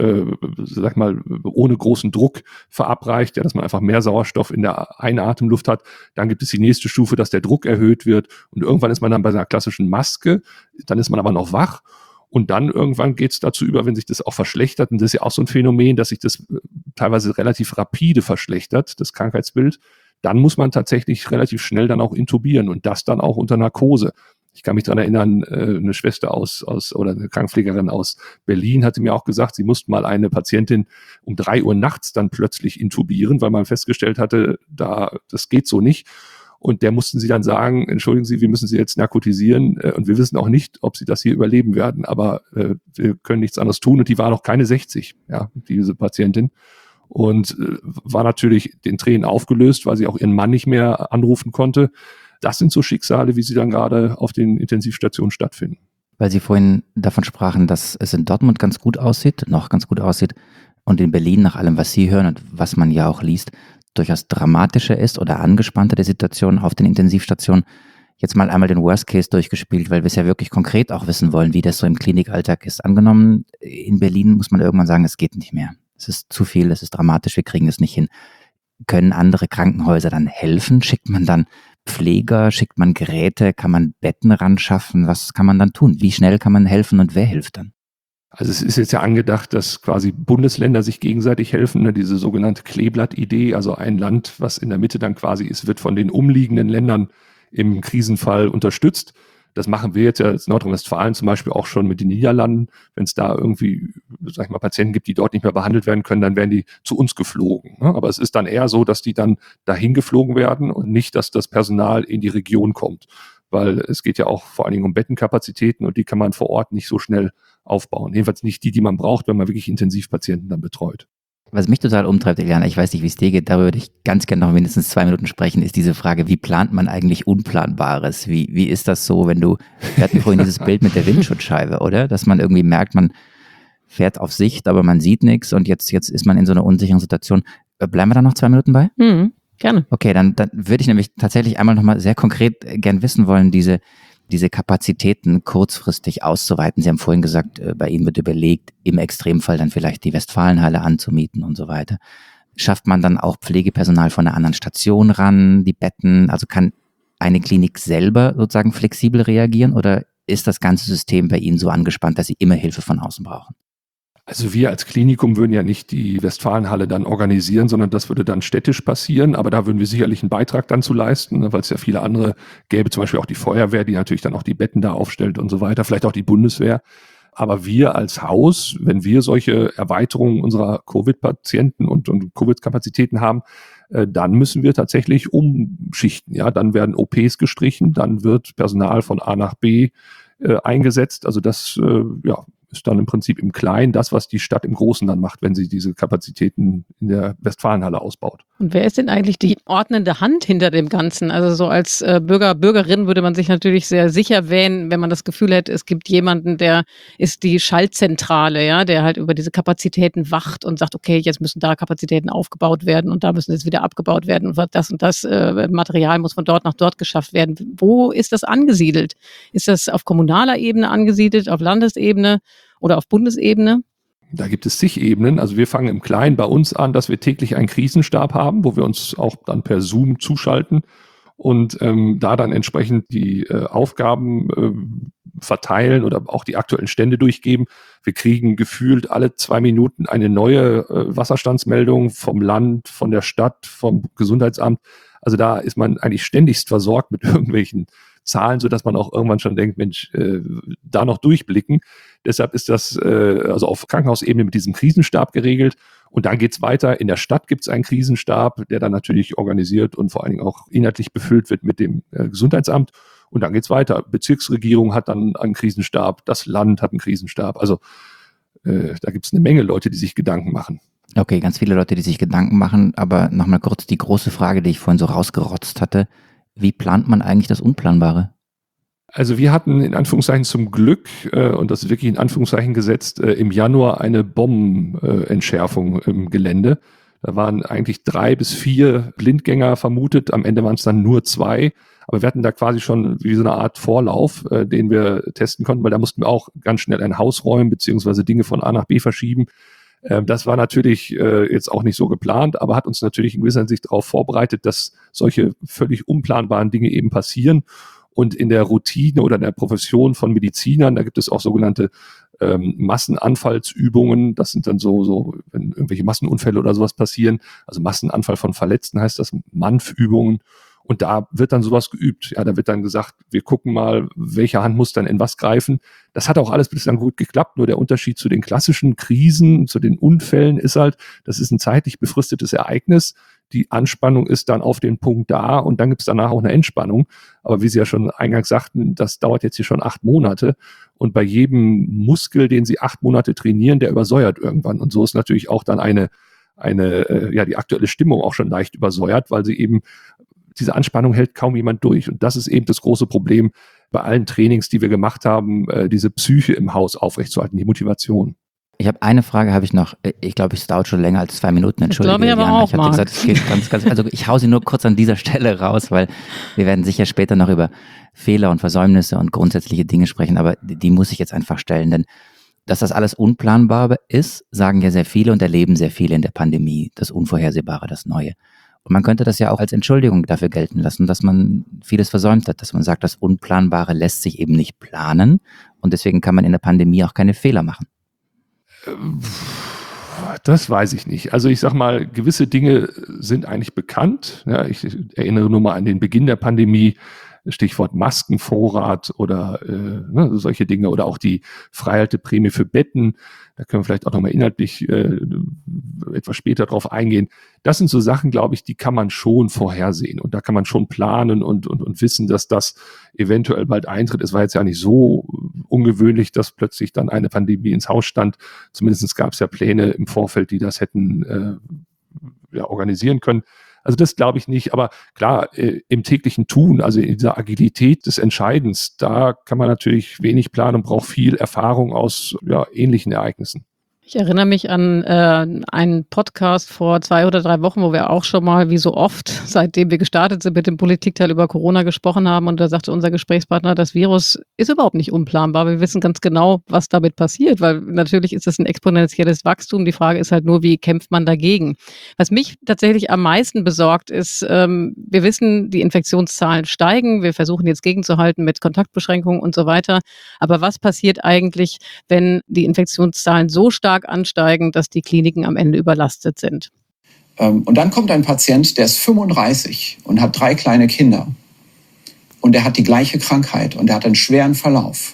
ohne großen Druck verabreicht, ja, dass man einfach mehr Sauerstoff in der Einatemluft hat. Dann gibt es die nächste Stufe, dass der Druck erhöht wird und irgendwann ist man dann bei einer klassischen Maske, dann ist man aber noch wach. Und dann irgendwann geht es dazu über, wenn sich das auch verschlechtert, und das ist ja auch so ein Phänomen, dass sich das teilweise relativ rapide verschlechtert, das Krankheitsbild, dann muss man tatsächlich relativ schnell dann auch intubieren und das dann auch unter Narkose. Ich kann mich daran erinnern, eine Schwester oder eine Krankenpflegerin aus Berlin hatte mir auch gesagt, sie musste mal eine Patientin um 3 Uhr nachts dann plötzlich intubieren, weil man festgestellt hatte, das geht so nicht. Und der mussten sie dann sagen, entschuldigen Sie, wir müssen Sie jetzt narkotisieren und wir wissen auch nicht, ob Sie das hier überleben werden, aber wir können nichts anderes tun. Und die war noch keine 60, ja, diese Patientin. Und war natürlich den Tränen aufgelöst, weil sie auch ihren Mann nicht mehr anrufen konnte. Das sind so Schicksale, wie sie dann gerade auf den Intensivstationen stattfinden. Weil Sie vorhin davon sprachen, dass es in Dortmund noch ganz gut aussieht und in Berlin nach allem, was Sie hören und was man ja auch liest, durchaus dramatischer ist oder angespannter die Situation auf den Intensivstationen. Jetzt mal einmal den Worst Case durchgespielt, weil wir es ja wirklich konkret auch wissen wollen, wie das so im Klinikalltag ist. Angenommen, in Berlin muss man irgendwann sagen, es geht nicht mehr. Es ist zu viel, es ist dramatisch, wir kriegen es nicht hin. Können andere Krankenhäuser dann helfen? Schickt man dann Pfleger, schickt man Geräte, kann man Betten ran schaffen? Was kann man dann tun? Wie schnell kann man helfen und wer hilft dann? Also es ist jetzt ja angedacht, dass quasi Bundesländer sich gegenseitig helfen, ne? Diese sogenannte Kleeblatt-Idee, also ein Land, was in der Mitte dann quasi ist, wird von den umliegenden Ländern im Krisenfall unterstützt. Das machen wir jetzt ja in Nordrhein-Westfalen zum Beispiel auch schon mit den Niederlanden. Wenn es da irgendwie, Patienten gibt, die dort nicht mehr behandelt werden können, dann werden die zu uns geflogen. Ne? Aber es ist dann eher so, dass die dann dahin geflogen werden und nicht, dass das Personal in die Region kommt. Weil es geht ja auch vor allen Dingen um Bettenkapazitäten und die kann man vor Ort nicht so schnell aufbauen. Jedenfalls nicht die man braucht, wenn man wirklich Intensivpatienten dann betreut. Was mich total umtreibt, Iliana, ich weiß nicht, wie es dir geht, darüber würde ich ganz gerne noch mindestens 2 Minuten sprechen, ist diese Frage, wie plant man eigentlich Unplanbares? Wie ist das so, wir hatten vorhin dieses Bild mit der Windschutzscheibe, oder? Dass man irgendwie merkt, man fährt auf Sicht, aber man sieht nichts und jetzt ist man in so einer unsicheren Situation. Bleiben wir da noch 2 Minuten bei? Gerne. Okay, dann würde ich nämlich tatsächlich einmal nochmal sehr konkret gern wissen wollen, diese Kapazitäten kurzfristig auszuweiten. Sie haben vorhin gesagt, bei Ihnen wird überlegt, im Extremfall dann vielleicht die Westfalenhalle anzumieten und so weiter. Schafft man dann auch Pflegepersonal von einer anderen Station ran, die Betten? Also kann eine Klinik selber sozusagen flexibel reagieren oder ist das ganze System bei Ihnen so angespannt, dass Sie immer Hilfe von außen brauchen? Also wir als Klinikum würden ja nicht die Westfalenhalle dann organisieren, sondern das würde dann städtisch passieren. Aber da würden wir sicherlich einen Beitrag dann zu leisten, weil es ja viele andere gäbe, zum Beispiel auch die Feuerwehr, die natürlich dann auch die Betten da aufstellt und so weiter, vielleicht auch die Bundeswehr. Aber wir als Haus, wenn wir solche Erweiterungen unserer Covid-Patienten und Covid-Kapazitäten haben, dann müssen wir tatsächlich umschichten. Ja, dann werden OPs gestrichen, dann wird Personal von A nach B eingesetzt. Also das ist dann im Prinzip im Kleinen das, was die Stadt im Großen dann macht, wenn sie diese Kapazitäten in der Westfalenhalle ausbaut. Und wer ist denn eigentlich die ordnende Hand hinter dem Ganzen? Also so als Bürgerin würde man sich natürlich sehr sicher wähnen, wenn man das Gefühl hätte, es gibt jemanden, der ist die Schaltzentrale, ja, der halt über diese Kapazitäten wacht und sagt, okay, jetzt müssen da Kapazitäten aufgebaut werden und da müssen jetzt wieder abgebaut werden und das Material muss von dort nach dort geschafft werden. Wo ist das angesiedelt? Ist das auf kommunaler Ebene angesiedelt, auf Landesebene oder auf Bundesebene? Da gibt es zig Ebenen. Also wir fangen im Kleinen bei uns an, dass wir täglich einen Krisenstab haben, wo wir uns auch dann per Zoom zuschalten und da dann entsprechend die Aufgaben verteilen oder auch die aktuellen Stände durchgeben. Wir kriegen gefühlt alle 2 Minuten eine neue Wasserstandsmeldung vom Land, von der Stadt, vom Gesundheitsamt. Also da ist man eigentlich ständigst versorgt mit irgendwelchen Zahlen, sodass man auch irgendwann schon denkt, Mensch, da noch durchblicken. Deshalb ist das also auf Krankenhausebene mit diesem Krisenstab geregelt. Und dann geht's weiter. In der Stadt gibt's einen Krisenstab, der dann natürlich organisiert und vor allen Dingen auch inhaltlich befüllt wird mit dem Gesundheitsamt. Und dann geht's weiter. Bezirksregierung hat dann einen Krisenstab, das Land hat einen Krisenstab. Also da gibt's eine Menge Leute, die sich Gedanken machen. Okay, ganz viele Leute, die sich Gedanken machen. Aber nochmal kurz die große Frage, die ich vorhin so rausgerotzt hatte. Wie plant man eigentlich das Unplanbare? Also wir hatten in Anführungszeichen zum Glück, und das ist wirklich in Anführungszeichen gesetzt, im Januar eine Bombenentschärfung im Gelände. Da waren eigentlich 3 bis 4 Blindgänger vermutet. Am Ende waren es dann nur 2. Aber wir hatten da quasi schon wie so eine Art Vorlauf, den wir testen konnten, weil da mussten wir auch ganz schnell ein Haus räumen, beziehungsweise Dinge von A nach B verschieben. Das war natürlich jetzt auch nicht so geplant, aber hat uns natürlich in gewisser Hinsicht darauf vorbereitet, dass solche völlig unplanbaren Dinge eben passieren. Und in der Routine oder in der Profession von Medizinern, da gibt es auch sogenannte Massenanfallsübungen. Das sind dann so, wenn irgendwelche Massenunfälle oder sowas passieren, also Massenanfall von Verletzten heißt das, MANF-Übungen. Und da wird dann sowas geübt. Ja, da wird dann gesagt, wir gucken mal, welche Hand muss dann in was greifen. Das hat auch alles bislang gut geklappt. Nur der Unterschied zu den klassischen Krisen, zu den Unfällen ist halt, das ist ein zeitlich befristetes Ereignis. Die Anspannung ist dann auf den Punkt da und dann gibt es danach auch eine Entspannung. Aber wie Sie ja schon eingangs sagten, das dauert jetzt hier schon 8 Monate. Und bei jedem Muskel, den Sie 8 Monate trainieren, der übersäuert irgendwann. Und so ist natürlich auch dann die aktuelle Stimmung auch schon leicht übersäuert, weil sie eben diese Anspannung hält kaum jemand durch. Und das ist eben das große Problem bei allen Trainings, die wir gemacht haben, diese Psyche im Haus aufrechtzuerhalten, die Motivation. Ich habe eine Frage, habe ich noch. Ich glaube, es dauert schon länger als 2 Minuten. Entschuldige, glaube ich aber Jana. auch, Ich hatte gesagt, es geht ganz, also ich hau sie nur kurz an dieser Stelle raus, weil wir werden sicher später noch über Fehler und Versäumnisse und grundsätzliche Dinge sprechen, aber die muss ich jetzt einfach stellen, denn dass das alles unplanbar ist, sagen ja sehr viele und erleben sehr viele in der Pandemie, das Unvorhersehbare, das Neue. Und man könnte das ja auch als Entschuldigung dafür gelten lassen, dass man vieles versäumt hat, dass man sagt, das Unplanbare lässt sich eben nicht planen und deswegen kann man in der Pandemie auch keine Fehler machen. Das weiß ich nicht. Also ich sag mal, gewisse Dinge sind eigentlich bekannt. Ja, ich erinnere nur mal an den Beginn der Pandemie, Stichwort Maskenvorrat oder solche Dinge oder auch die Freihalteprämie für Betten. Da können wir vielleicht auch nochmal inhaltlich etwas später drauf eingehen. Das sind so Sachen, glaube ich, die kann man schon vorhersehen und da kann man schon planen und wissen, dass das eventuell bald eintritt. Es war jetzt ja nicht so ungewöhnlich, dass plötzlich dann eine Pandemie ins Haus stand. Zumindest gab es ja Pläne im Vorfeld, die das hätten organisieren können. Also das glaube ich nicht, aber klar, im täglichen Tun, also in dieser Agilität des Entscheidens, da kann man natürlich wenig planen und braucht viel Erfahrung aus ähnlichen Ereignissen. Ich erinnere mich an einen Podcast vor 2 oder 3 Wochen, wo wir auch schon mal, wie so oft, seitdem wir gestartet sind, mit dem Politikteil über Corona gesprochen haben. Und da sagte unser Gesprächspartner, das Virus ist überhaupt nicht unplanbar. Wir wissen ganz genau, was damit passiert, weil natürlich ist es ein exponentielles Wachstum. Die Frage ist halt nur, wie kämpft man dagegen? Was mich tatsächlich am meisten besorgt ist, wir wissen, die Infektionszahlen steigen. Wir versuchen jetzt gegenzuhalten mit Kontaktbeschränkungen und so weiter. Aber was passiert eigentlich, wenn die Infektionszahlen so stark ansteigen, dass die Kliniken am Ende überlastet sind? Und dann kommt ein Patient, der ist 35 und hat 3 kleine Kinder. Und der hat die gleiche Krankheit und der hat einen schweren Verlauf.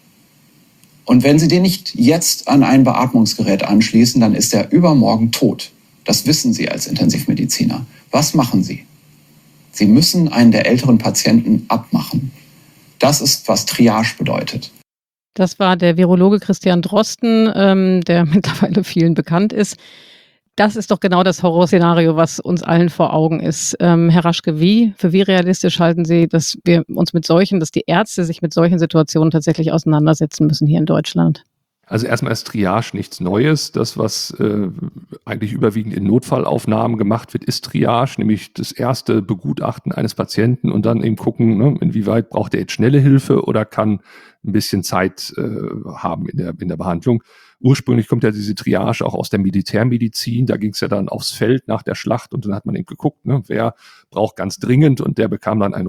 Und wenn Sie den nicht jetzt an ein Beatmungsgerät anschließen, dann ist er übermorgen tot. Das wissen Sie als Intensivmediziner. Was machen Sie? Sie müssen einen der älteren Patienten abmachen. Das ist, was Triage bedeutet. Das war der Virologe Christian Drosten, der mittlerweile vielen bekannt ist. Das ist doch genau das Horrorszenario, was uns allen vor Augen ist. Herr Raschke, für wie realistisch halten Sie, dass wir uns dass die Ärzte sich mit solchen Situationen tatsächlich auseinandersetzen müssen hier in Deutschland? Also erstmal ist Triage nichts Neues. Das, was eigentlich überwiegend in Notfallaufnahmen gemacht wird, ist Triage, nämlich das erste Begutachten eines Patienten und dann eben gucken, inwieweit braucht er jetzt schnelle Hilfe oder kann ein bisschen Zeit haben in der Behandlung. Ursprünglich kommt ja diese Triage auch aus der Militärmedizin. Da ging es ja dann aufs Feld nach der Schlacht und dann hat man eben geguckt, wer braucht ganz dringend und der bekam dann ein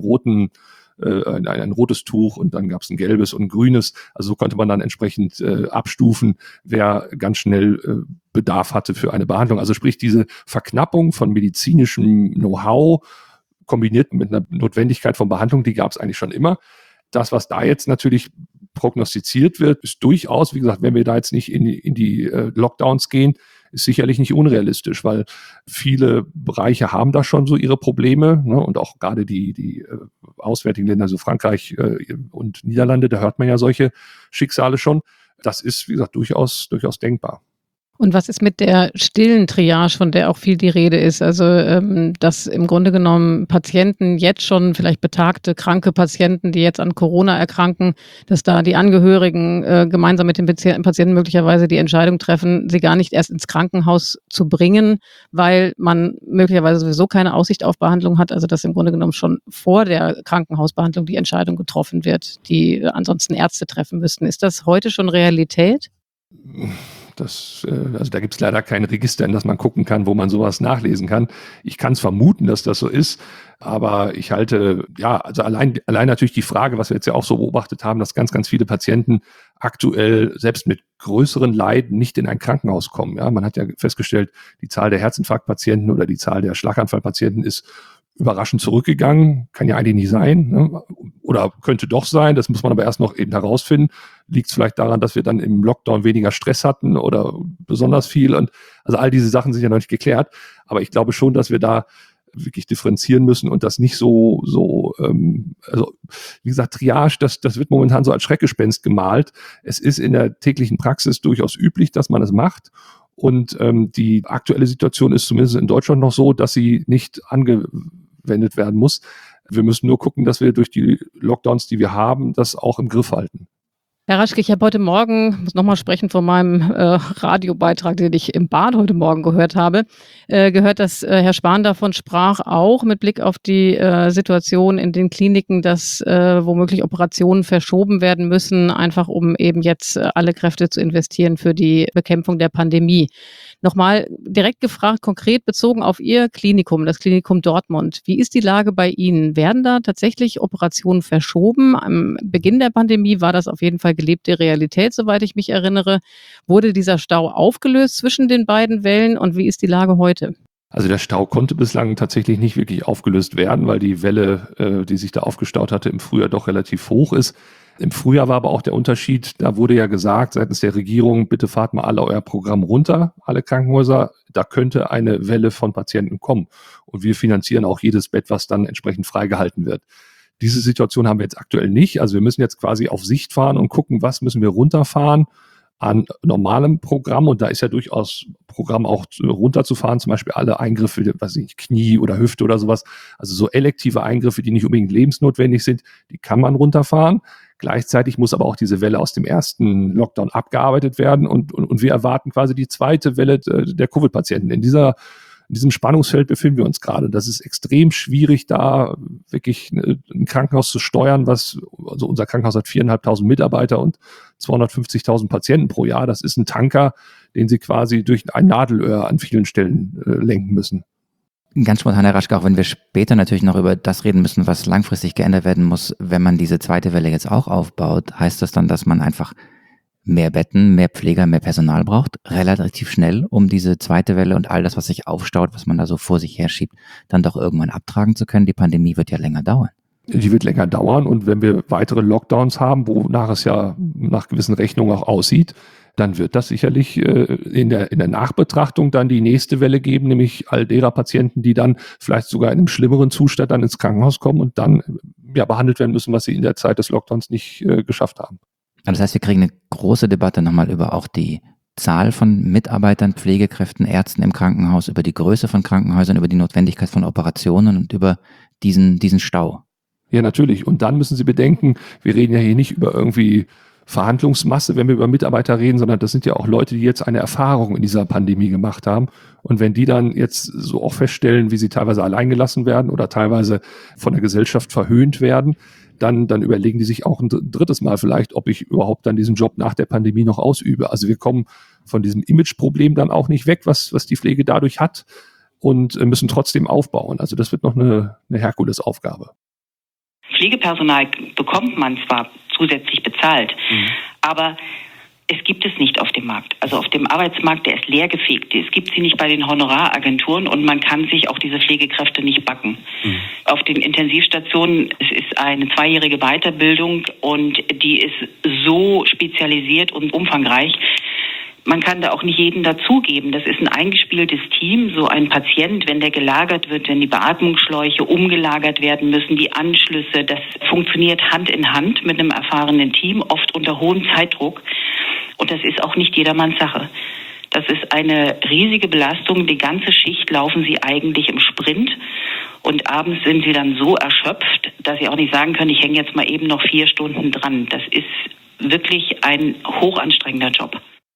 rotes Tuch und dann gab es ein gelbes und ein grünes. Also so konnte man dann entsprechend abstufen, wer ganz schnell Bedarf hatte für eine Behandlung. Also sprich diese Verknappung von medizinischem Know-how kombiniert mit einer Notwendigkeit von Behandlung, die gab es eigentlich schon immer. Das, was da jetzt natürlich prognostiziert wird, ist durchaus, wie gesagt, wenn wir da jetzt nicht in die Lockdowns gehen, ist sicherlich nicht unrealistisch, weil viele Bereiche haben da schon so ihre Probleme, und auch gerade die auswärtigen Länder, also Frankreich und Niederlande, da hört man ja solche Schicksale schon. Das ist, wie gesagt, durchaus denkbar. Und was ist mit der stillen Triage, von der auch viel die Rede ist? Also, dass im Grunde genommen Patienten jetzt schon, vielleicht betagte, kranke Patienten, die jetzt an Corona erkranken, dass da die Angehörigen gemeinsam mit dem Patienten möglicherweise die Entscheidung treffen, sie gar nicht erst ins Krankenhaus zu bringen, weil man möglicherweise sowieso keine Aussicht auf Behandlung hat. Also, dass im Grunde genommen schon vor der Krankenhausbehandlung die Entscheidung getroffen wird, die ansonsten Ärzte treffen müssten. Ist das heute schon Realität? Also da gibt es leider kein Register, in das man gucken kann, wo man sowas nachlesen kann. Ich kann es vermuten, dass das so ist, aber ich halte, also allein natürlich die Frage, was wir jetzt ja auch so beobachtet haben, dass ganz, ganz viele Patienten aktuell selbst mit größeren Leiden nicht in ein Krankenhaus kommen. Ja, man hat ja festgestellt, die Zahl der Herzinfarktpatienten oder die Zahl der Schlaganfallpatienten ist überraschend zurückgegangen. Kann ja eigentlich nicht sein, ne? Oder könnte doch sein. Das muss man aber erst noch eben herausfinden. Liegt es vielleicht daran, dass wir dann im Lockdown weniger Stress hatten oder besonders viel? Und also all diese Sachen sind ja noch nicht geklärt. Aber ich glaube schon, dass wir da wirklich differenzieren müssen und das nicht also wie gesagt, Triage, das wird momentan so als Schreckgespenst gemalt. Es ist in der täglichen Praxis durchaus üblich, dass man es macht. Und die aktuelle Situation ist zumindest in Deutschland noch so, dass sie nicht angewendet werden muss. Wir müssen nur gucken, dass wir durch die Lockdowns, die wir haben, das auch im Griff halten. Herr Raschke, ich habe heute Morgen, muss nochmal sprechen von meinem Radiobeitrag, den ich im Bahn heute Morgen gehört habe, gehört, dass Herr Spahn davon sprach, auch mit Blick auf die Situation in den Kliniken, dass womöglich Operationen verschoben werden müssen, einfach um eben jetzt alle Kräfte zu investieren für die Bekämpfung der Pandemie. Nochmal direkt gefragt, konkret bezogen auf Ihr Klinikum, das Klinikum Dortmund. Wie ist die Lage bei Ihnen? Werden da tatsächlich Operationen verschoben? Am Beginn der Pandemie war das auf jeden Fall gelebte Realität, soweit ich mich erinnere. Wurde dieser Stau aufgelöst zwischen den beiden Wellen und wie ist die Lage heute? Also der Stau konnte bislang tatsächlich nicht wirklich aufgelöst werden, weil die Welle, die sich da aufgestaut hatte, im Frühjahr doch relativ hoch ist. Im Frühjahr war aber auch der Unterschied, da wurde ja gesagt seitens der Regierung, bitte fahrt mal alle euer Programm runter, alle Krankenhäuser, da könnte eine Welle von Patienten kommen. Und wir finanzieren auch jedes Bett, was dann entsprechend freigehalten wird. Diese Situation haben wir jetzt aktuell nicht. Also wir müssen jetzt quasi auf Sicht fahren und gucken, was müssen wir runterfahren an normalem Programm. Und da ist ja durchaus Programm auch runterzufahren, zum Beispiel alle Eingriffe, weiß ich nicht, Knie oder Hüfte oder sowas. Also so elektive Eingriffe, die nicht unbedingt lebensnotwendig sind, die kann man runterfahren. Gleichzeitig muss aber auch diese Welle aus dem ersten Lockdown abgearbeitet werden und wir erwarten quasi die zweite Welle der Covid-Patienten. In diesem Spannungsfeld befinden wir uns gerade. Das ist extrem schwierig, da wirklich ein Krankenhaus zu steuern, also unser Krankenhaus hat 4.500 Mitarbeiter und 250.000 Patienten pro Jahr. Das ist ein Tanker, den sie quasi durch ein Nadelöhr an vielen Stellen lenken müssen. Ganz spontan, Herr Raschke, auch wenn wir später natürlich noch über das reden müssen, was langfristig geändert werden muss, wenn man diese zweite Welle jetzt auch aufbaut, heißt das dann, dass man einfach mehr Betten, mehr Pfleger, mehr Personal braucht, relativ schnell, um diese zweite Welle und all das, was sich aufstaut, was man da so vor sich herschiebt, dann doch irgendwann abtragen zu können? Die Pandemie wird ja länger dauern. Die wird länger dauern und wenn wir weitere Lockdowns haben, wonach es ja nach gewissen Rechnungen auch aussieht, dann wird das sicherlich in der Nachbetrachtung dann die nächste Welle geben, nämlich all derer Patienten, die dann vielleicht sogar in einem schlimmeren Zustand dann ins Krankenhaus kommen und dann behandelt werden müssen, was sie in der Zeit des Lockdowns nicht geschafft haben. Das heißt, wir kriegen eine große Debatte nochmal über auch die Zahl von Mitarbeitern, Pflegekräften, Ärzten im Krankenhaus, über die Größe von Krankenhäusern, über die Notwendigkeit von Operationen und über diesen Stau. Ja, natürlich. Und dann müssen Sie bedenken, wir reden ja hier nicht über irgendwie Verhandlungsmasse, wenn wir über Mitarbeiter reden, sondern das sind ja auch Leute, die jetzt eine Erfahrung in dieser Pandemie gemacht haben. Und wenn die dann jetzt so auch feststellen, wie sie teilweise alleingelassen werden oder teilweise von der Gesellschaft verhöhnt werden, dann überlegen die sich auch ein drittes Mal vielleicht, ob ich überhaupt dann diesen Job nach der Pandemie noch ausübe. Also wir kommen von diesem Imageproblem dann auch nicht weg, was die Pflege dadurch hat und müssen trotzdem aufbauen. Also das wird noch eine Herkulesaufgabe. Pflegepersonal bekommt man zwar zusätzlich bezahlt, aber es gibt es nicht auf dem Markt. Also auf dem Arbeitsmarkt, der ist leergefegt. Es gibt sie nicht bei den Honoraragenturen und man kann sich auch diese Pflegekräfte nicht backen. Auf den Intensivstationen, es ist eine 2-jährige Weiterbildung und die ist so spezialisiert und umfangreich. Man kann da auch nicht jeden dazugeben. Das ist ein eingespieltes Team. So ein Patient, wenn der gelagert wird, wenn die Beatmungsschläuche umgelagert werden müssen, die Anschlüsse, das funktioniert Hand in Hand mit einem erfahrenen Team, oft unter hohem Zeitdruck. Und das ist auch nicht jedermanns Sache. Das ist eine riesige Belastung. Die ganze Schicht laufen sie eigentlich im Sprint. Und abends sind sie dann so erschöpft, dass sie auch nicht sagen können, ich hänge jetzt mal eben noch 4 Stunden dran. Das ist wirklich ein hochanstrengender Job.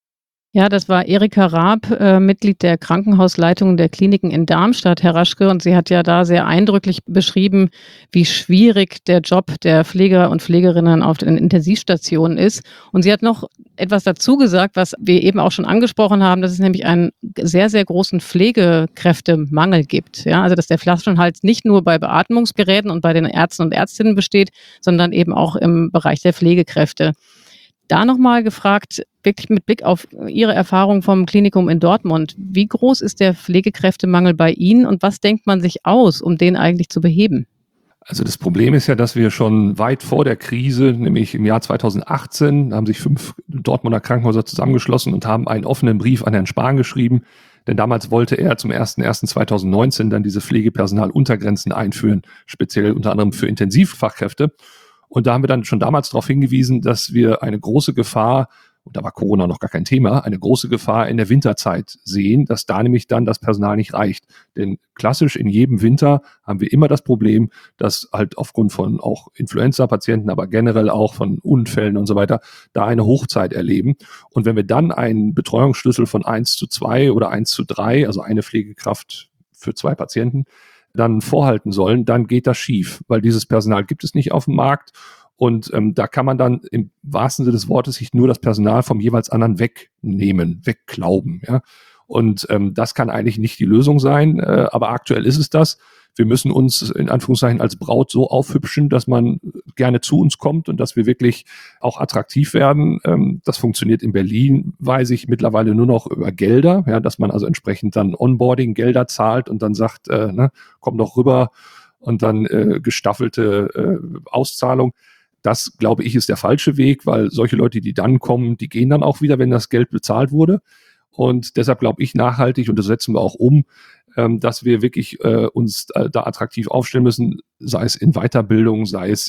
Ja, das war Erika Raab, Mitglied der Krankenhausleitung der Kliniken in Darmstadt, Herr Raschke. Und sie hat ja da sehr eindrücklich beschrieben, wie schwierig der Job der Pfleger und Pflegerinnen auf den Intensivstationen ist. Und sie hat noch etwas dazu gesagt, was wir eben auch schon angesprochen haben, dass es nämlich einen sehr, sehr großen Pflegekräftemangel gibt. Ja, also dass der Flaschenhals nicht nur bei Beatmungsgeräten und bei den Ärzten und Ärztinnen besteht, sondern eben auch im Bereich der Pflegekräfte. Da nochmal gefragt, wirklich mit Blick auf Ihre Erfahrung vom Klinikum in Dortmund, wie groß ist der Pflegekräftemangel bei Ihnen und was denkt man sich aus, um den eigentlich zu beheben? Also das Problem ist ja, dass wir schon weit vor der Krise, nämlich im Jahr 2018, da haben sich 5 Dortmunder Krankenhäuser zusammengeschlossen und haben einen offenen Brief an Herrn Spahn geschrieben, denn damals wollte er zum 01.01.2019 dann diese Pflegepersonaluntergrenzen einführen, speziell unter anderem für Intensivfachkräfte. Und da haben wir dann schon damals darauf hingewiesen, dass wir eine große Gefahr, und da war Corona noch gar kein Thema, eine große Gefahr in der Winterzeit sehen, dass da nämlich dann das Personal nicht reicht. Denn klassisch in jedem Winter haben wir immer das Problem, dass halt aufgrund von auch Influenza-Patienten, aber generell auch von Unfällen und so weiter, da eine Hochzeit erleben. Und wenn wir dann einen Betreuungsschlüssel von 1:2 oder 1:3, also eine Pflegekraft für 2 Patienten, dann vorhalten sollen, dann geht das schief, weil dieses Personal gibt es nicht auf dem Markt und da kann man dann im wahrsten Sinne des Wortes sich nur das Personal vom jeweils anderen wegnehmen, wegklauben. Ja? Und das kann eigentlich nicht die Lösung sein, aber aktuell ist es das. Wir müssen uns in Anführungszeichen als Braut so aufhübschen, dass man gerne zu uns kommt und dass wir wirklich auch attraktiv werden. Das funktioniert in Berlin, weiß ich, mittlerweile nur noch über Gelder, ja, dass man also entsprechend dann Onboarding-Gelder zahlt und dann sagt, komm doch rüber und dann gestaffelte Auszahlung. Das, glaube ich, ist der falsche Weg, weil solche Leute, die dann kommen, die gehen dann auch wieder, wenn das Geld bezahlt wurde. Und deshalb glaube ich nachhaltig, und das setzen wir auch um, dass wir wirklich uns da attraktiv aufstellen müssen, sei es in Weiterbildung, sei es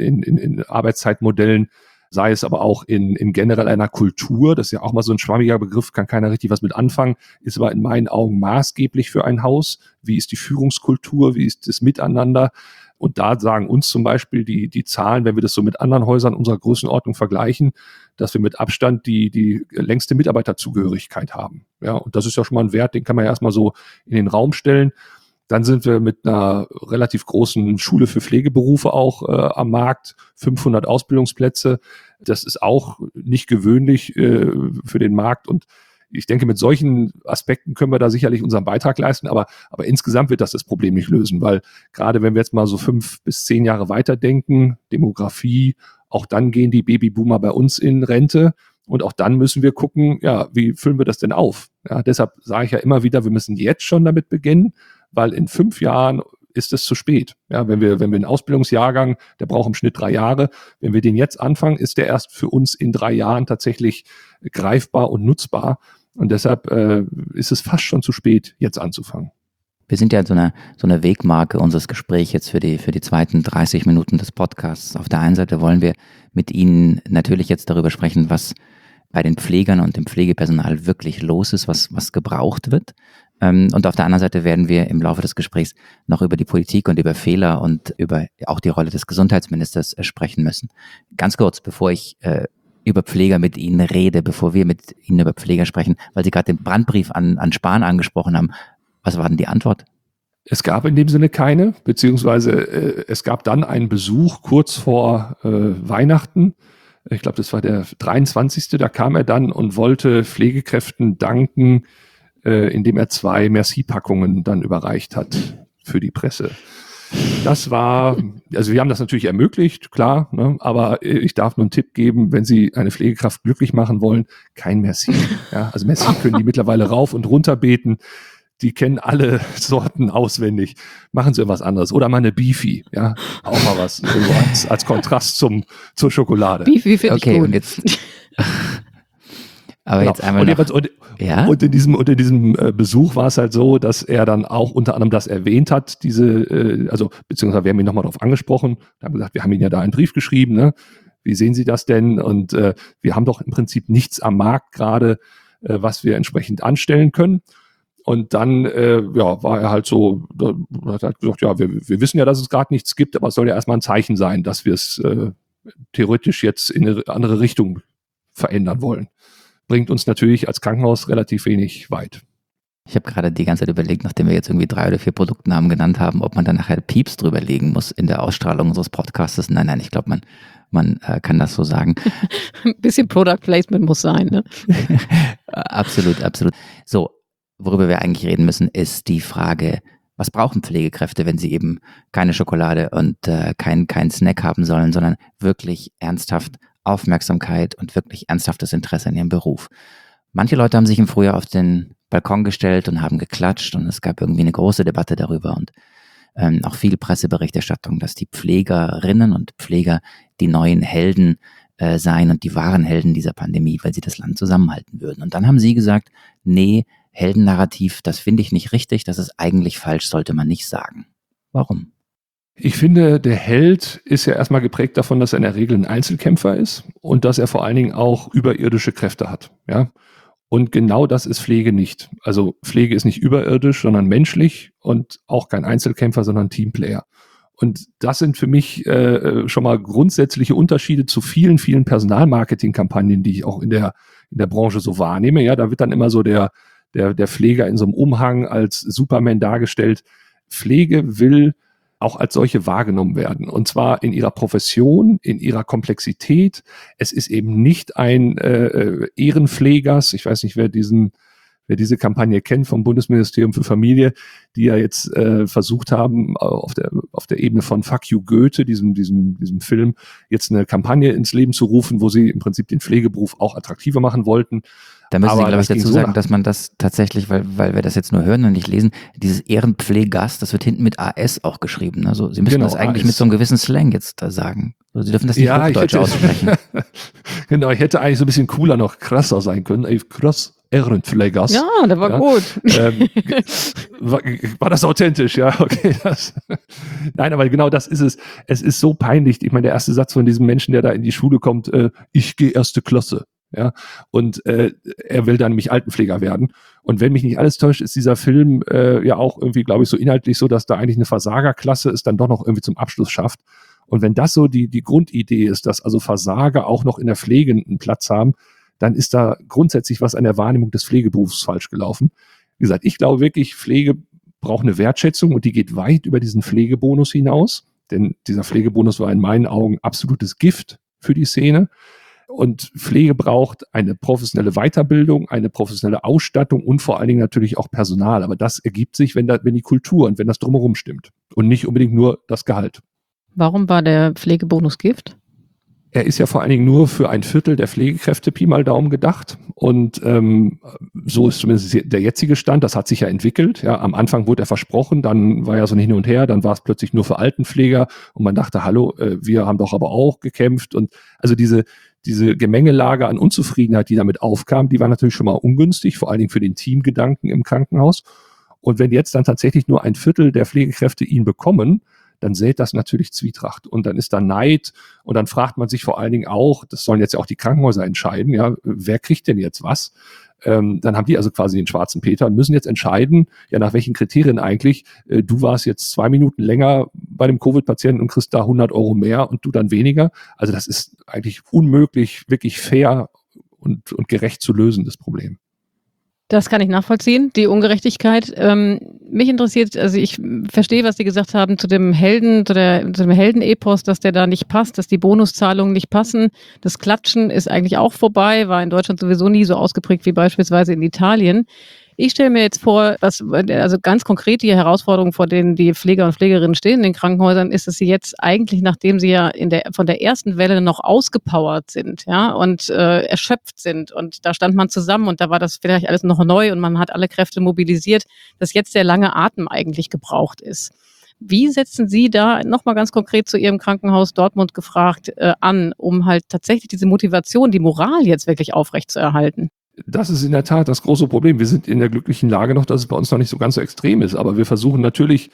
in Arbeitszeitmodellen, sei es aber auch in generell einer Kultur. Das ist ja auch mal so ein schwammiger Begriff, kann keiner richtig was mit anfangen, ist aber in meinen Augen maßgeblich für ein Haus. Wie ist die Führungskultur, wie ist das Miteinander? Und da sagen uns zum Beispiel die Zahlen, wenn wir das so mit anderen Häusern unserer Größenordnung vergleichen, dass wir mit Abstand die längste Mitarbeiterzugehörigkeit haben. Ja, und das ist ja schon mal ein Wert, den kann man ja erstmal so in den Raum stellen. Dann sind wir mit einer relativ großen Schule für Pflegeberufe auch am Markt, 500 Ausbildungsplätze. Das ist auch nicht gewöhnlich für den Markt und ich denke, mit solchen Aspekten können wir da sicherlich unseren Beitrag leisten, aber insgesamt wird das Problem nicht lösen, weil gerade wenn wir jetzt mal so 5 bis 10 Jahre weiterdenken, Demografie, auch dann gehen die Babyboomer bei uns in Rente und auch dann müssen wir gucken, ja, wie füllen wir das denn auf? Ja, deshalb sage ich ja immer wieder, wir müssen jetzt schon damit beginnen, weil in 5 Jahren ist es zu spät. Ja, wenn wir einen Ausbildungsjahrgang, der braucht im Schnitt 3 Jahre, wenn wir den jetzt anfangen, ist der erst für uns in 3 Jahren tatsächlich greifbar und nutzbar. Und deshalb ist es fast schon zu spät, jetzt anzufangen. Wir sind ja so eine Wegmarke unseres Gesprächs jetzt für die zweiten 30 Minuten des Podcasts. Auf der einen Seite wollen wir mit Ihnen natürlich jetzt darüber sprechen, was bei den Pflegern und dem Pflegepersonal wirklich los ist, was gebraucht wird. Und auf der anderen Seite werden wir im Laufe des Gesprächs noch über die Politik und über Fehler und über auch die Rolle des Gesundheitsministers sprechen müssen. Ganz kurz, bevor ich über Pfleger mit Ihnen rede, bevor wir mit Ihnen über Pfleger sprechen, weil Sie gerade den Brandbrief an Spahn angesprochen haben. Was war denn die Antwort? Es gab in dem Sinne keine, beziehungsweise es gab dann einen Besuch kurz vor Weihnachten. Ich glaube, das war der 23. Da kam er dann und wollte Pflegekräften danken, indem er 2 Merci-Packungen dann überreicht hat für die Presse. Das war, also wir haben das natürlich ermöglicht, klar, ne, aber ich darf nur einen Tipp geben, wenn Sie eine Pflegekraft glücklich machen wollen, kein Merci. Ja, also Merci können die mittlerweile rauf und runter beten. Die kennen alle Sorten auswendig. Machen Sie was anderes. Oder mal eine Beefy, ja, auch mal was als Kontrast zur Schokolade. Beefy finde ich gut. Und jetzt, aber genau. Jetzt einmal und in diesem Besuch war es halt so, dass er dann auch unter anderem das erwähnt hat, beziehungsweise wir haben ihn nochmal darauf angesprochen, da haben gesagt, wir haben Ihnen ja da einen Brief geschrieben, ne? Wie sehen Sie das denn? Und wir haben doch im Prinzip nichts am Markt gerade, was wir entsprechend anstellen können. Und dann war er halt so, hat halt gesagt, ja, wir wissen ja, dass es gerade nichts gibt, aber es soll ja erstmal ein Zeichen sein, dass wir es theoretisch jetzt in eine andere Richtung verändern wollen. Bringt uns natürlich als Krankenhaus relativ wenig weit. Ich habe gerade die ganze Zeit überlegt, nachdem wir jetzt irgendwie 3 oder 4 Produktnamen genannt haben, ob man dann nachher Pieps drüber legen muss in der Ausstrahlung unseres Podcasts. Nein, ich glaube, man kann das so sagen. Ein bisschen Product Placement muss sein, ne? Absolut. So, worüber wir eigentlich reden müssen, ist die Frage, was brauchen Pflegekräfte, wenn sie eben keine Schokolade und kein Snack haben sollen, sondern wirklich ernsthaft Aufmerksamkeit und wirklich ernsthaftes Interesse an ihrem Beruf. Manche Leute haben sich im Frühjahr auf den Balkon gestellt und haben geklatscht und es gab irgendwie eine große Debatte darüber und auch viel Presseberichterstattung, dass die Pflegerinnen und Pfleger die neuen Helden seien und die wahren Helden dieser Pandemie, weil sie das Land zusammenhalten würden. Und dann haben sie gesagt, nee, Heldennarrativ, das finde ich nicht richtig, das ist eigentlich falsch, sollte man nicht sagen. Warum? Ich finde, der Held ist ja erstmal geprägt davon, dass er in der Regel ein Einzelkämpfer ist und dass er vor allen Dingen auch überirdische Kräfte hat. Ja? Und genau das ist Pflege nicht. Also Pflege ist nicht überirdisch, sondern menschlich und auch kein Einzelkämpfer, sondern Teamplayer. Und das sind für mich schon mal grundsätzliche Unterschiede zu vielen, vielen Personalmarketing-Kampagnen, die ich auch in der Branche so wahrnehme. Ja, da wird dann immer so der Pfleger in so einem Umhang als Superman dargestellt. Pflege will auch als solche wahrgenommen werden. Und zwar in ihrer Profession, in ihrer Komplexität. Es ist eben nicht ein Ehrenpflegers, ich weiß nicht, wer diese Kampagne kennt vom Bundesministerium für Familie, die ja jetzt versucht haben, auf der Ebene von Fuck You Goethe, diesem Film, jetzt eine Kampagne ins Leben zu rufen, wo sie im Prinzip den Pflegeberuf auch attraktiver machen wollten. Da müssen Sie, glaube ich, dazu sagen, dass man das tatsächlich, weil wir das jetzt nur hören und nicht lesen, dieses Ehrenpflegers, das wird hinten mit AS auch geschrieben. Also Sie müssen das eigentlich AS mit so einem gewissen Slang jetzt sagen. Also Sie dürfen das nicht Hochdeutsch aussprechen. Genau, ich hätte eigentlich so ein bisschen cooler noch krasser sein können. Krass, Ehrenpflegers. Ja, der war gut. War das authentisch? Ja, okay. Nein, aber genau das ist es. Es ist so peinlich. Ich meine, der erste Satz von diesem Menschen, der da in die Schule kommt, ich gehe 1. Klasse. Ja, und er will dann nämlich Altenpfleger werden. Und wenn mich nicht alles täuscht, ist dieser Film ja auch irgendwie, glaube ich, so inhaltlich so, dass da eigentlich eine Versagerklasse es dann doch noch irgendwie zum Abschluss schafft. Und wenn das so die Grundidee ist, dass also Versager auch noch in der Pflege einen Platz haben, dann ist da grundsätzlich was an der Wahrnehmung des Pflegeberufs falsch gelaufen. Wie gesagt, ich glaube wirklich, Pflege braucht eine Wertschätzung und die geht weit über diesen Pflegebonus hinaus. Denn dieser Pflegebonus war in meinen Augen absolutes Gift für die Szene. Und Pflege braucht eine professionelle Weiterbildung, eine professionelle Ausstattung und vor allen Dingen natürlich auch Personal. Aber das ergibt sich, wenn die Kultur und wenn das drumherum stimmt und nicht unbedingt nur das Gehalt. Warum war der Pflegebonus Gift? Er ist ja vor allen Dingen nur für 1/4 der Pflegekräfte Pi mal Daumen gedacht. Und so ist zumindest der jetzige Stand. Das hat sich ja entwickelt. Ja, am Anfang wurde er versprochen, dann war ja so ein Hin und Her, dann war es plötzlich nur für Altenpfleger und man dachte, hallo, wir haben doch aber auch gekämpft. Und also diese Gemengelage an Unzufriedenheit, die damit aufkam, die war natürlich schon mal ungünstig, vor allen Dingen für den Teamgedanken im Krankenhaus. Und wenn jetzt dann tatsächlich nur 1/4 der Pflegekräfte ihn bekommen, dann sät das natürlich Zwietracht und dann ist da Neid und dann fragt man sich vor allen Dingen auch, das sollen jetzt ja auch die Krankenhäuser entscheiden, ja, wer kriegt denn jetzt was? Dann haben die also quasi den schwarzen Peter und müssen jetzt entscheiden, ja, nach welchen Kriterien eigentlich, du warst jetzt 2 Minuten länger bei dem Covid-Patienten und kriegst da 100 € mehr und du dann weniger. Also das ist eigentlich unmöglich, wirklich fair und gerecht zu lösen, das Problem. Das kann ich nachvollziehen, die Ungerechtigkeit. Mich interessiert, also ich verstehe, was Sie gesagt haben zu dem Helden, zu dem Heldenepos, dass der da nicht passt, dass die Bonuszahlungen nicht passen. Das Klatschen ist eigentlich auch vorbei, war in Deutschland sowieso nie so ausgeprägt wie beispielsweise in Italien. Ich stelle mir jetzt vor, also ganz konkret die Herausforderung, vor denen die Pfleger und Pflegerinnen stehen in den Krankenhäusern, ist, dass sie jetzt eigentlich, nachdem sie ja von der ersten Welle noch ausgepowert sind, ja, und erschöpft sind und da stand man zusammen und da war das vielleicht alles noch neu und man hat alle Kräfte mobilisiert, dass jetzt der lange Atem eigentlich gebraucht ist. Wie setzen Sie da nochmal ganz konkret zu Ihrem Krankenhaus Dortmund gefragt an, um halt tatsächlich diese Motivation, die Moral jetzt wirklich aufrechtzuerhalten? Das ist in der Tat das große Problem. Wir sind in der glücklichen Lage noch, dass es bei uns noch nicht so ganz so extrem ist. Aber wir versuchen natürlich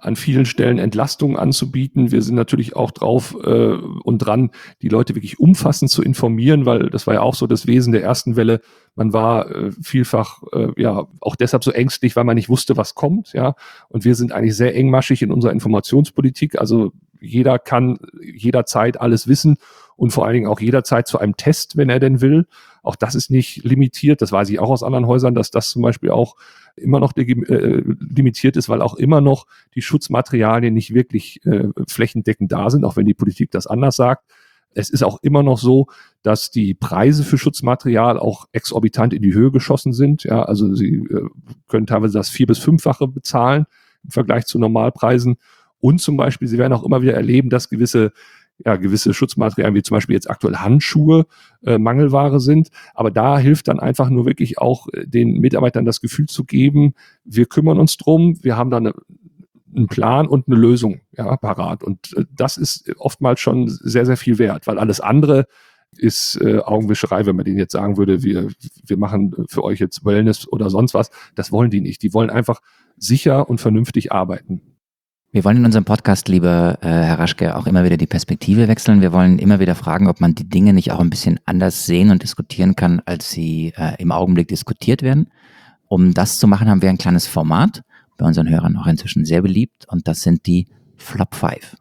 an vielen Stellen Entlastungen anzubieten. Wir sind natürlich auch drauf und dran, die Leute wirklich umfassend zu informieren, weil das war ja auch so das Wesen der ersten Welle. Man war vielfach auch deshalb so ängstlich, weil man nicht wusste, was kommt. Ja, und wir sind eigentlich sehr engmaschig in unserer Informationspolitik. Also jeder kann jederzeit alles wissen und vor allen Dingen auch jederzeit zu einem Test, wenn er denn will. Auch das ist nicht limitiert. Das weiß ich auch aus anderen Häusern, dass das zum Beispiel auch immer noch limitiert ist, weil auch immer noch die Schutzmaterialien nicht wirklich flächendeckend da sind, auch wenn die Politik das anders sagt. Es ist auch immer noch so, dass die Preise für Schutzmaterial auch exorbitant in die Höhe geschossen sind. Ja, also Sie können teilweise das 4- bis 5-fache bezahlen im Vergleich zu Normalpreisen. Und zum Beispiel, Sie werden auch immer wieder erleben, dass gewisse Schutzmaterialien, wie zum Beispiel jetzt aktuell Handschuhe, Mangelware sind. Aber da hilft dann einfach nur wirklich auch den Mitarbeitern das Gefühl zu geben, wir kümmern uns drum, wir haben da einen Plan und eine Lösung parat. Und das ist oftmals schon sehr, sehr viel wert, weil alles andere ist Augenwischerei, wenn man denen jetzt sagen würde, wir machen für euch jetzt Wellness oder sonst was. Das wollen die nicht. Die wollen einfach sicher und vernünftig arbeiten. Wir wollen in unserem Podcast, lieber Herr Raschke, auch immer wieder die Perspektive wechseln. Wir wollen immer wieder fragen, ob man die Dinge nicht auch ein bisschen anders sehen und diskutieren kann, als sie im Augenblick diskutiert werden. Um das zu machen, haben wir ein kleines Format, bei unseren Hörern auch inzwischen sehr beliebt, und das sind die Flop 5.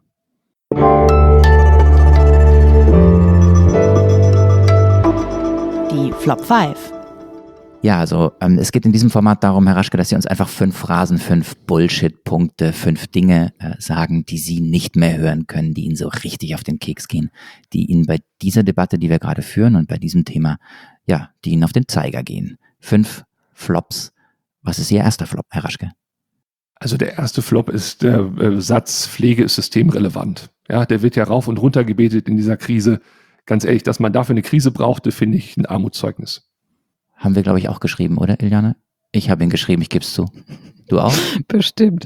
Die Flop 5. Ja, also es geht in diesem Format darum, Herr Raschke, dass Sie uns einfach 5 Phrasen, 5 Bullshit-Punkte, 5 Dinge sagen, die Sie nicht mehr hören können, die Ihnen so richtig auf den Keks gehen, die Ihnen bei dieser Debatte, die wir gerade führen und bei diesem Thema, ja, die Ihnen auf den Zeiger gehen. 5 Flops. Was ist Ihr erster Flop, Herr Raschke? Also der erste Flop ist der Satz, Pflege ist systemrelevant. Ja, der wird ja rauf und runter gebetet in dieser Krise. Ganz ehrlich, dass man dafür eine Krise brauchte, finde ich ein Armutszeugnis. Haben wir, glaube ich, auch geschrieben, oder, Iliane? Ich habe ihn geschrieben, ich gebe es zu. Du auch? Bestimmt.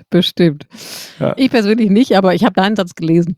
Ja. Ich persönlich nicht, aber ich habe deinen Satz gelesen.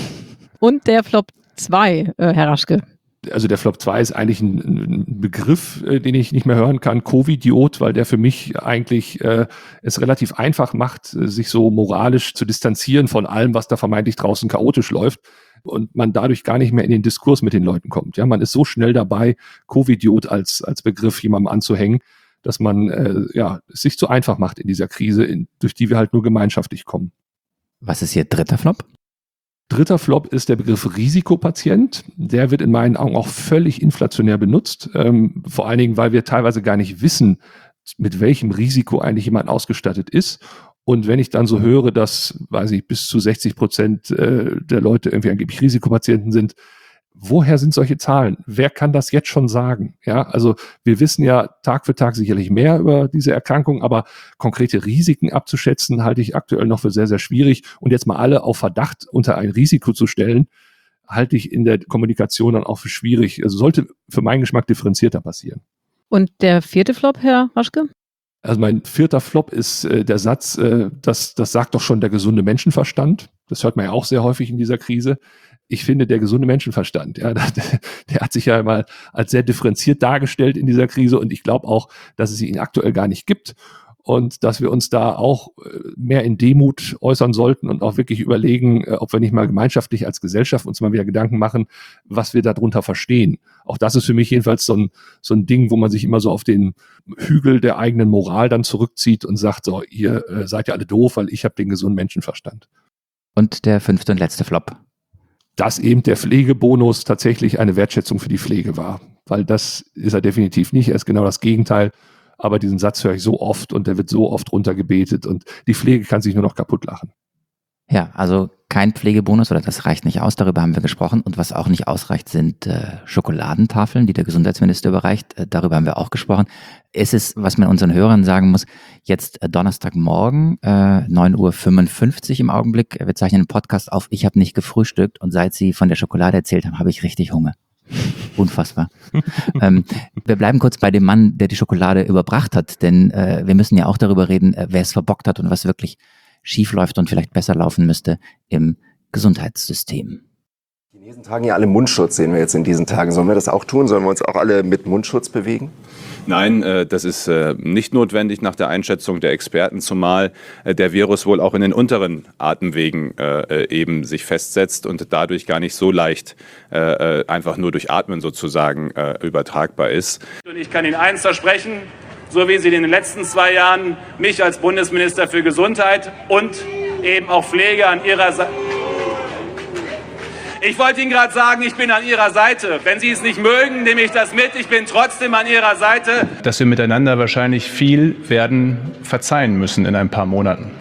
Und der Flop 2, Herr Raschke. Also der Flop 2 ist eigentlich ein Begriff, den ich nicht mehr hören kann, Covidiot, weil der für mich eigentlich es relativ einfach macht, sich so moralisch zu distanzieren von allem, was da vermeintlich draußen chaotisch läuft. Und man dadurch gar nicht mehr in den Diskurs mit den Leuten kommt. Ja, man ist so schnell dabei, Covidiot als Begriff jemandem anzuhängen, dass man es sich zu einfach macht in dieser Krise, durch die wir halt nur gemeinschaftlich kommen. Was ist Ihr dritter Flop? Dritter Flop ist der Begriff Risikopatient. Der wird in meinen Augen auch völlig inflationär benutzt. Vor allen Dingen, weil wir teilweise gar nicht wissen, mit welchem Risiko eigentlich jemand ausgestattet ist. Und wenn ich dann so höre, dass, bis zu 60% der Leute irgendwie angeblich Risikopatienten sind, woher sind solche Zahlen? Wer kann das jetzt schon sagen? Ja, also wir wissen ja Tag für Tag sicherlich mehr über diese Erkrankung, aber konkrete Risiken abzuschätzen, halte ich aktuell noch für sehr, sehr schwierig. Und jetzt mal alle auf Verdacht unter ein Risiko zu stellen, halte ich in der Kommunikation dann auch für schwierig. Also sollte für meinen Geschmack differenzierter passieren. Und der 4. Flop, Herr Raschke? Also mein 4. Flop ist der Satz, das sagt doch schon der gesunde Menschenverstand. Das hört man ja auch sehr häufig in dieser Krise. Ich finde, der gesunde Menschenverstand, der hat sich ja mal als sehr differenziert dargestellt in dieser Krise, und ich glaube auch, dass es ihn aktuell gar nicht gibt und dass wir uns da auch mehr in Demut äußern sollten und auch wirklich überlegen, ob wir nicht mal gemeinschaftlich als Gesellschaft uns mal wieder Gedanken machen, was wir darunter verstehen. Auch das ist für mich jedenfalls so ein Ding, wo man sich immer so auf den Hügel der eigenen Moral dann zurückzieht und sagt, so, ihr seid ja alle doof, weil ich habe den gesunden Menschenverstand. Und der 5. und letzte Flop? Dass eben der Pflegebonus tatsächlich eine Wertschätzung für die Pflege war. Weil das ist er definitiv nicht, er ist genau das Gegenteil. Aber diesen Satz höre ich so oft und der wird so oft runtergebetet und die Pflege kann sich nur noch kaputt lachen. Ja, also kein Pflegebonus, oder das reicht nicht aus, darüber haben wir gesprochen. Und was auch nicht ausreicht, sind Schokoladentafeln, die der Gesundheitsminister überreicht. Darüber haben wir auch gesprochen. Es ist, was man unseren Hörern sagen muss, jetzt Donnerstagmorgen, 9:55 Uhr im Augenblick. Wir zeichnen einen Podcast auf. Ich habe nicht gefrühstückt, und seit Sie von der Schokolade erzählt haben, habe ich richtig Hunger. Unfassbar. Wir bleiben kurz bei dem Mann, der die Schokolade überbracht hat, denn wir müssen ja auch darüber reden, wer es verbockt hat und was wirklich schief läuft und vielleicht besser laufen müsste im Gesundheitssystem. Die Die Chinesen tragen ja alle Mundschutz, sehen wir jetzt in diesen Tagen. Sollen wir das auch tun? Sollen wir uns auch alle mit Mundschutz bewegen? Nein, das ist nicht notwendig nach der Einschätzung der Experten, zumal der Virus wohl auch in den unteren Atemwegen eben sich festsetzt und dadurch gar nicht so leicht einfach nur durch Atmen sozusagen übertragbar ist. Und ich kann Ihnen eins versprechen, so wie Sie in den letzten 2 Jahren mich als Bundesminister für Gesundheit und eben auch Pflege an Ihrer Seite... Ich wollte Ihnen gerade sagen, ich bin an Ihrer Seite. Wenn Sie es nicht mögen, nehme ich das mit. Ich bin trotzdem an Ihrer Seite. Dass wir miteinander wahrscheinlich viel werden verzeihen müssen in ein paar Monaten.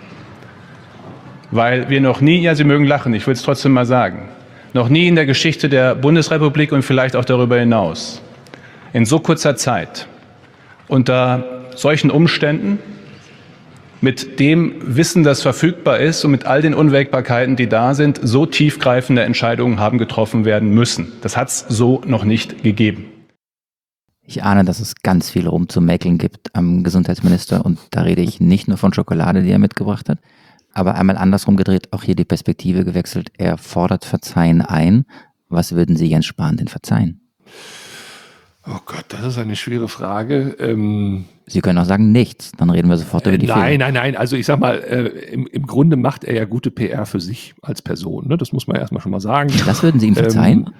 Weil wir noch nie, ja, Sie mögen lachen, ich will es trotzdem mal sagen, noch nie in der Geschichte der Bundesrepublik und vielleicht auch darüber hinaus, in so kurzer Zeit, unter solchen Umständen, mit dem Wissen, das verfügbar ist und mit all den Unwägbarkeiten, die da sind, so tiefgreifende Entscheidungen haben getroffen werden müssen. Das hat es so noch nicht gegeben. Ich ahne, dass es ganz viel rumzumäkeln gibt am Gesundheitsminister und da rede ich nicht nur von Schokolade, die er mitgebracht hat, aber einmal andersrum gedreht, auch hier die Perspektive gewechselt. Er fordert Verzeihen ein. Was würden Sie Jens Spahn denn verzeihen? Oh Gott, das ist eine schwere Frage. Sie können auch sagen, nichts. Dann reden wir sofort über die Fehler. Nein. Also ich sag mal, im Grunde macht er ja gute PR für sich als Person. Ne? Das muss man erstmal schon mal sagen. Das würden Sie ihm verzeihen?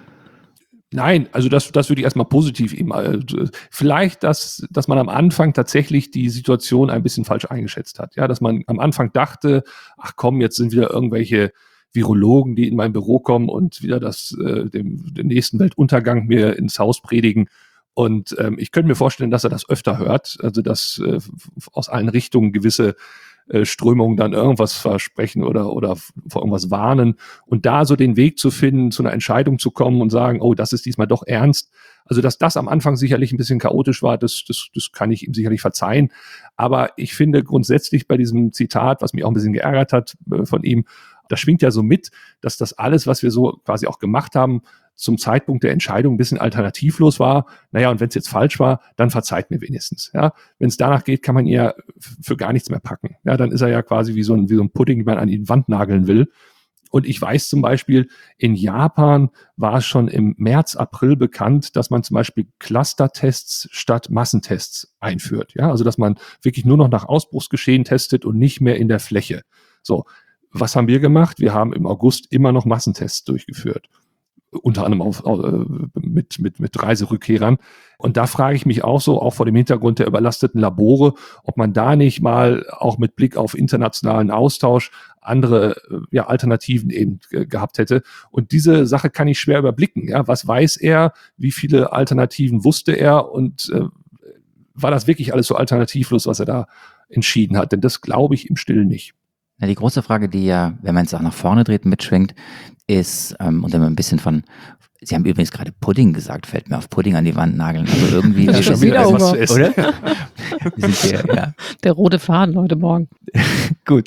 Nein, also das würde ich erstmal positiv ihm. Vielleicht, dass man am Anfang tatsächlich die Situation ein bisschen falsch eingeschätzt hat. Ja, dass man am Anfang dachte, ach komm, jetzt sind wieder irgendwelche Virologen, die in mein Büro kommen und wieder den nächsten Weltuntergang mir ins Haus predigen. Und ich könnte mir vorstellen, dass er das öfter hört, also dass aus allen Richtungen gewisse Strömungen dann irgendwas versprechen oder vor irgendwas warnen. Und da so den Weg zu finden, zu einer Entscheidung zu kommen und sagen, oh, das ist diesmal doch ernst. Also dass das am Anfang sicherlich ein bisschen chaotisch war, das kann ich ihm sicherlich verzeihen. Aber ich finde grundsätzlich bei diesem Zitat, was mich auch ein bisschen geärgert hat von ihm, da schwingt ja so mit, dass das alles, was wir so quasi auch gemacht haben, zum Zeitpunkt der Entscheidung ein bisschen alternativlos war. Naja, und wenn es jetzt falsch war, dann verzeiht mir wenigstens. Ja, wenn es danach geht, kann man ihn ja für gar nichts mehr packen. Ja, dann ist er ja quasi wie so ein Pudding, den man an die Wand nageln will. Und ich weiß zum Beispiel, in Japan war es schon im März, April bekannt, dass man zum Beispiel Clustertests statt Massentests einführt. Ja, also dass man wirklich nur noch nach Ausbruchsgeschehen testet und nicht mehr in der Fläche. So, was haben wir gemacht? Wir haben im August immer noch Massentests durchgeführt. Unter anderem mit Reiserückkehrern. Und da frage ich mich auch so, auch vor dem Hintergrund der überlasteten Labore, ob man da nicht mal auch mit Blick auf internationalen Austausch andere Alternativen eben gehabt hätte. Und diese Sache kann ich schwer überblicken. Ja, was weiß er? Wie viele Alternativen wusste er? Und war das wirklich alles so alternativlos, was er da entschieden hat? Denn das glaube ich im Stillen nicht. Na, die große Frage, die ja, wenn man es auch nach vorne dreht, mitschwingt, ist, und wenn man ein bisschen Sie haben übrigens gerade Pudding gesagt, fällt mir auf, Pudding an die Wand nageln. Also irgendwie das schon wieder was zu essen. Oder? Wir sind hier, ja. Der rote Faden heute Morgen. Gut.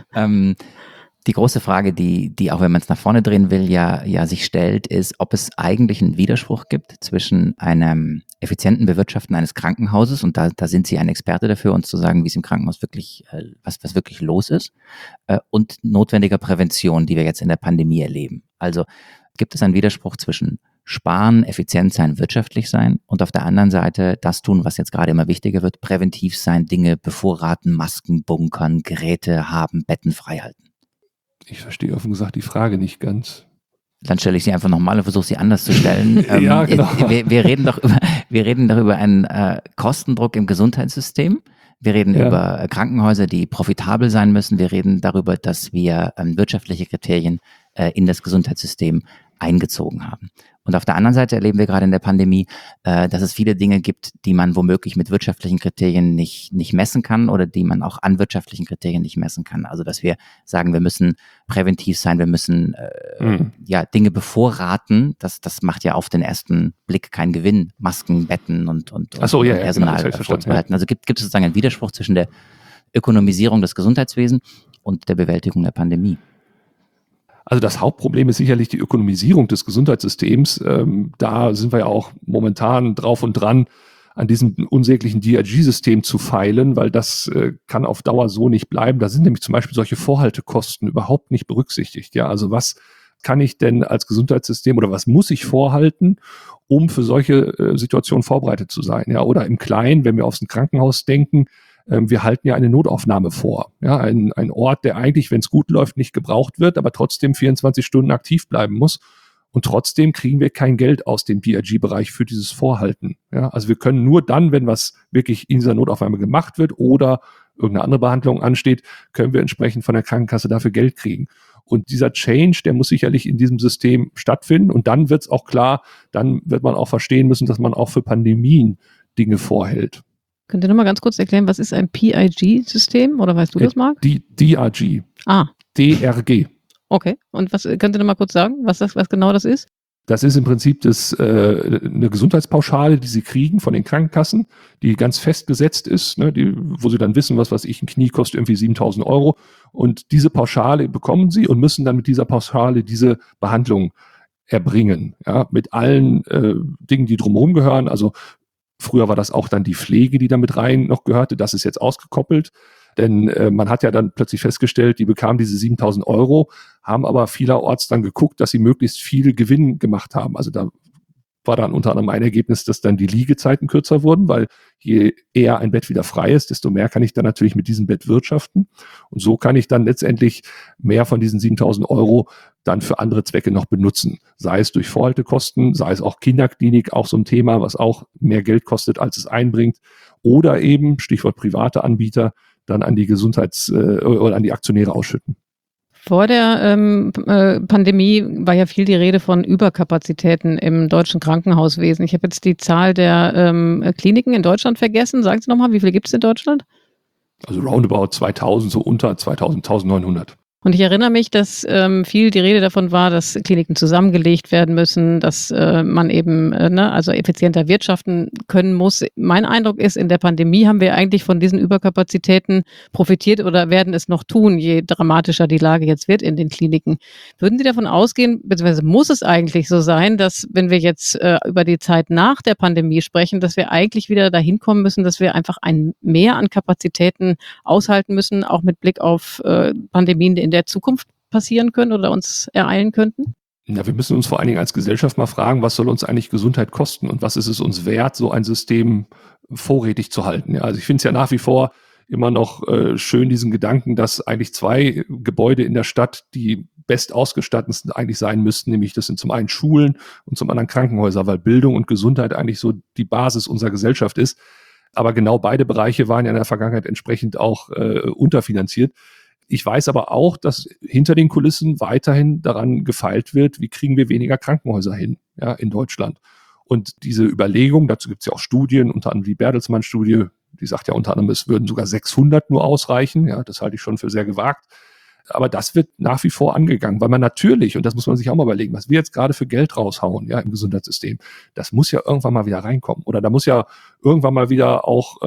Die große Frage, die auch wenn man es nach vorne drehen will, ja sich stellt, ist, ob es eigentlich einen Widerspruch gibt zwischen einem effizienten Bewirtschaften eines Krankenhauses, und da sind Sie ein Experte dafür, uns zu sagen, wie es im Krankenhaus wirklich, was wirklich los ist, und notwendiger Prävention, die wir jetzt in der Pandemie erleben. Also gibt es einen Widerspruch zwischen Sparen, effizient sein, wirtschaftlich sein und auf der anderen Seite das tun, was jetzt gerade immer wichtiger wird, präventiv sein, Dinge bevorraten, Masken bunkern, Geräte haben, Betten frei halten. Ich verstehe offen gesagt die Frage nicht ganz. Dann stelle ich sie einfach nochmal und versuche sie anders zu stellen. Ja, genau. Wir reden doch über einen Kostendruck im Gesundheitssystem. Wir reden über Krankenhäuser, die profitabel sein müssen. Wir reden darüber, dass wir wirtschaftliche Kriterien in das Gesundheitssystem eingezogen haben. Und auf der anderen Seite erleben wir gerade in der Pandemie, dass es viele Dinge gibt, die man womöglich mit wirtschaftlichen Kriterien nicht messen kann oder die man auch an wirtschaftlichen Kriterien nicht messen kann. Also dass wir sagen, wir müssen präventiv sein, wir müssen Dinge bevorraten. Das macht ja auf den ersten Blick keinen Gewinn. Masken, Betten und Personal vorzuhalten. Also gibt es sozusagen einen Widerspruch zwischen der Ökonomisierung des Gesundheitswesens und der Bewältigung der Pandemie. Also das Hauptproblem ist sicherlich die Ökonomisierung des Gesundheitssystems. Da sind wir ja auch momentan drauf und dran, an diesem unsäglichen DRG-System zu feilen, weil das kann auf Dauer so nicht bleiben. Da sind nämlich zum Beispiel solche Vorhaltekosten überhaupt nicht berücksichtigt. Ja, also was kann ich denn als Gesundheitssystem oder was muss ich vorhalten, um für solche Situationen vorbereitet zu sein? Ja, oder im Kleinen, wenn wir aufs Krankenhaus denken, wir halten ja eine Notaufnahme vor. Ja, ein Ort, der eigentlich, wenn es gut läuft, nicht gebraucht wird, aber trotzdem 24 Stunden aktiv bleiben muss. Und trotzdem kriegen wir kein Geld aus dem DRG-Bereich für dieses Vorhalten. Ja, also wir können nur dann, wenn was wirklich in dieser Notaufnahme gemacht wird oder irgendeine andere Behandlung ansteht, können wir entsprechend von der Krankenkasse dafür Geld kriegen. Und dieser Change, der muss sicherlich in diesem System stattfinden. Und dann wird es auch klar, dann wird man auch verstehen müssen, dass man auch für Pandemien Dinge vorhält. Könnt ihr noch mal ganz kurz erklären, was ist ein PIG-System? Oder weißt du das, Marc? DRG. DRG. Okay. Und was könnt ihr noch mal kurz sagen, was genau das ist? Das ist im Prinzip eine Gesundheitspauschale, die Sie kriegen von den Krankenkassen, die ganz festgesetzt ist, ne, wo Sie dann wissen, was weiß ich, ein Knie kostet irgendwie 7.000 €. Und diese Pauschale bekommen Sie und müssen dann mit dieser Pauschale diese Behandlung erbringen, ja, mit allen Dingen, die drumherum gehören. Also früher war das auch dann die Pflege, die da mit rein noch gehörte. Das ist jetzt ausgekoppelt. Denn man hat ja dann plötzlich festgestellt, die bekamen diese 7.000 €, haben aber vielerorts dann geguckt, dass sie möglichst viel Gewinn gemacht haben. Also da war dann unter anderem ein Ergebnis, dass dann die Liegezeiten kürzer wurden, weil je eher ein Bett wieder frei ist, desto mehr kann ich dann natürlich mit diesem Bett wirtschaften. Und so kann ich dann letztendlich mehr von diesen 7.000 € dann für andere Zwecke noch benutzen. Sei es durch Vorhaltekosten, sei es auch Kinderklinik, auch so ein Thema, was auch mehr Geld kostet, als es einbringt. Oder eben, Stichwort private Anbieter, dann an die oder an die Aktionäre ausschütten. Vor der Pandemie war ja viel die Rede von Überkapazitäten im deutschen Krankenhauswesen. Ich habe jetzt die Zahl der Kliniken in Deutschland vergessen. Sagen Sie nochmal, wie viele gibt es in Deutschland? Also roundabout 2000, so unter 2000, 1900. Und ich erinnere mich, dass viel die Rede davon war, dass Kliniken zusammengelegt werden müssen, dass man eben also effizienter wirtschaften können muss. Mein Eindruck ist, in der Pandemie haben wir eigentlich von diesen Überkapazitäten profitiert oder werden es noch tun, je dramatischer die Lage jetzt wird in den Kliniken. Würden Sie davon ausgehen, beziehungsweise muss es eigentlich so sein, dass wenn wir jetzt über die Zeit nach der Pandemie sprechen, dass wir eigentlich wieder dahin kommen müssen, dass wir einfach ein Mehr an Kapazitäten aushalten müssen, auch mit Blick auf Pandemien, die in der Zukunft passieren können oder uns ereilen könnten? Ja, wir müssen uns vor allen Dingen als Gesellschaft mal fragen, was soll uns eigentlich Gesundheit kosten und was ist es uns wert, so ein System vorrätig zu halten. Ja, also ich finde es ja nach wie vor immer noch schön, diesen Gedanken, dass eigentlich 2 Gebäude in der Stadt, die best ausgestattetsten eigentlich sein müssten, nämlich das sind zum einen Schulen und zum anderen Krankenhäuser, weil Bildung und Gesundheit eigentlich so die Basis unserer Gesellschaft ist. Aber genau beide Bereiche waren ja in der Vergangenheit entsprechend auch unterfinanziert. Ich weiß aber auch, dass hinter den Kulissen weiterhin daran gefeilt wird, wie kriegen wir weniger Krankenhäuser hin, ja, in Deutschland. Und diese Überlegung, dazu gibt es ja auch Studien, unter anderem die Bertelsmann-Studie, die sagt ja unter anderem, es würden sogar 600 nur ausreichen. Ja, das halte ich schon für sehr gewagt. Aber das wird nach wie vor angegangen, weil man natürlich, und das muss man sich auch mal überlegen, was wir jetzt gerade für Geld raushauen, ja, im Gesundheitssystem, das muss ja irgendwann mal wieder reinkommen. Oder da muss ja irgendwann mal wieder auch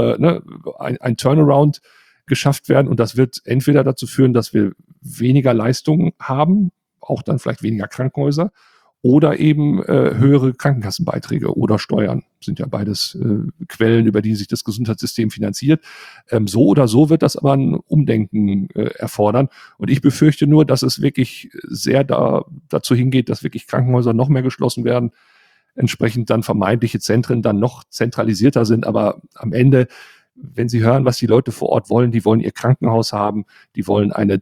ein Turnaround geschafft werden. Und das wird entweder dazu führen, dass wir weniger Leistungen haben, auch dann vielleicht weniger Krankenhäuser, oder eben höhere Krankenkassenbeiträge oder Steuern. Sind ja beides Quellen, über die sich das Gesundheitssystem finanziert. So oder so wird das aber ein Umdenken erfordern. Und ich befürchte nur, dass es wirklich sehr dazu hingeht, dass wirklich Krankenhäuser noch mehr geschlossen werden, entsprechend dann vermeintliche Zentren dann noch zentralisierter sind. Aber am Ende, wenn Sie hören, was die Leute vor Ort wollen, die wollen ihr Krankenhaus haben, die wollen eine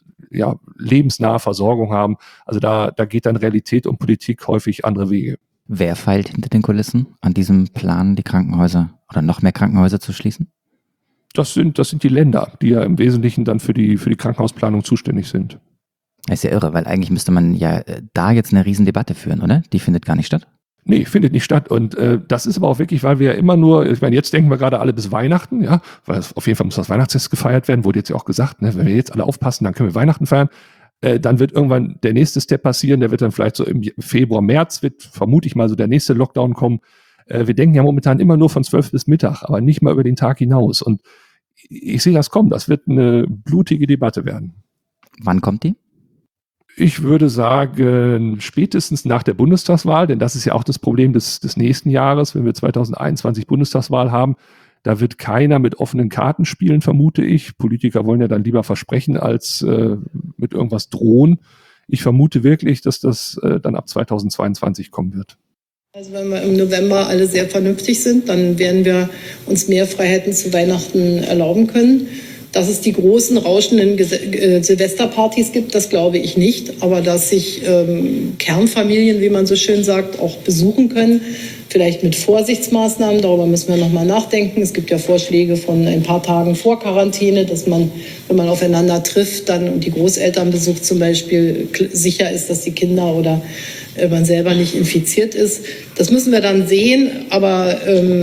lebensnahe Versorgung haben. Also da geht dann Realität und Politik häufig andere Wege. Wer feilt hinter den Kulissen an diesem Plan, die Krankenhäuser oder noch mehr Krankenhäuser zu schließen? Das sind die Länder, die ja im Wesentlichen dann für die Krankenhausplanung zuständig sind. Das ist ja irre, weil eigentlich müsste man ja da jetzt eine Riesendebatte führen, oder? Die findet gar nicht statt. Nee, findet nicht statt. Und das ist aber auch wirklich, weil wir ja immer nur, ich meine, jetzt denken wir gerade alle bis Weihnachten, ja, weil auf jeden Fall muss das Weihnachtsfest gefeiert werden, wurde jetzt ja auch gesagt, ne, wenn wir jetzt alle aufpassen, dann können wir Weihnachten feiern. Dann wird irgendwann der nächste Step passieren, der wird dann vielleicht so im Februar, März, wird vermute ich mal so der nächste Lockdown kommen. Wir denken ja momentan immer nur von 12 bis Mittag, aber nicht mal über den Tag hinaus. Und ich sehe das kommen, das wird eine blutige Debatte werden. Wann kommt die? Ich würde sagen, spätestens nach der Bundestagswahl, denn das ist ja auch das Problem des nächsten Jahres, wenn wir 2021 Bundestagswahl haben. Da wird keiner mit offenen Karten spielen, vermute ich. Politiker wollen ja dann lieber versprechen, als mit irgendwas drohen. ich vermute wirklich, dass das dann ab 2022 kommen wird. Also wenn wir im November alle sehr vernünftig sind, dann werden wir uns mehr Freiheiten zu Weihnachten erlauben können. Dass es die großen, rauschenden Silvesterpartys gibt, das glaube ich nicht. Aber dass sich Kernfamilien, wie man so schön sagt, auch besuchen können, vielleicht mit Vorsichtsmaßnahmen, darüber müssen wir nochmal nachdenken. Es gibt ja Vorschläge von ein paar Tagen vor Quarantäne, dass man, wenn man aufeinander trifft, dann und die Großeltern besucht zum Beispiel, sicher ist, dass die Kinder oder man selber nicht infiziert ist. Das müssen wir dann sehen, aber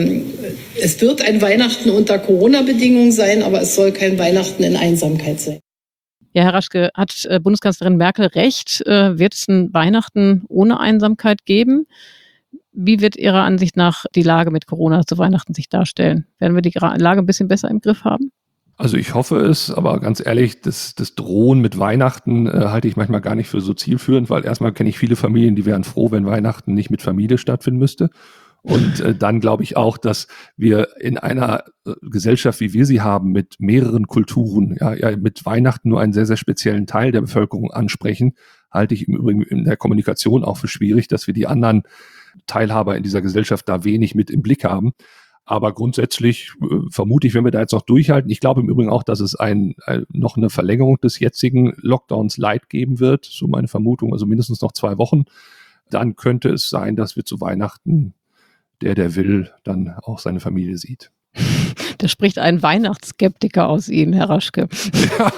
es wird ein Weihnachten unter Corona-Bedingungen sein, aber es soll kein Weihnachten in Einsamkeit sein. Ja, Herr Raschke, hat Bundeskanzlerin Merkel recht? Wird es ein Weihnachten ohne Einsamkeit geben? Wie wird Ihrer Ansicht nach die Lage mit Corona zu Weihnachten sich darstellen? Werden wir die Lage ein bisschen besser im Griff haben? Also ich hoffe es, aber ganz ehrlich, das Drohen mit Weihnachten halte ich manchmal gar nicht für so zielführend, weil erstmal kenne ich viele Familien, die wären froh, wenn Weihnachten nicht mit Familie stattfinden müsste. Und dann glaube ich auch, dass wir in einer Gesellschaft, wie wir sie haben, mit mehreren Kulturen, ja mit Weihnachten nur einen sehr, sehr speziellen Teil der Bevölkerung ansprechen, halte ich im Übrigen in der Kommunikation auch für schwierig, dass wir die anderen Teilhaber in dieser Gesellschaft da wenig mit im Blick haben. Aber grundsätzlich vermute ich, wenn wir da jetzt noch durchhalten, ich glaube im Übrigen auch, dass es noch eine Verlängerung des jetzigen Lockdowns Light geben wird, so meine Vermutung, also mindestens noch 2 Wochen. Dann könnte es sein, dass wir zu Weihnachten, der will, dann auch seine Familie sieht. Da spricht ein Weihnachtsskeptiker aus Ihnen, Herr Raschke. Ja,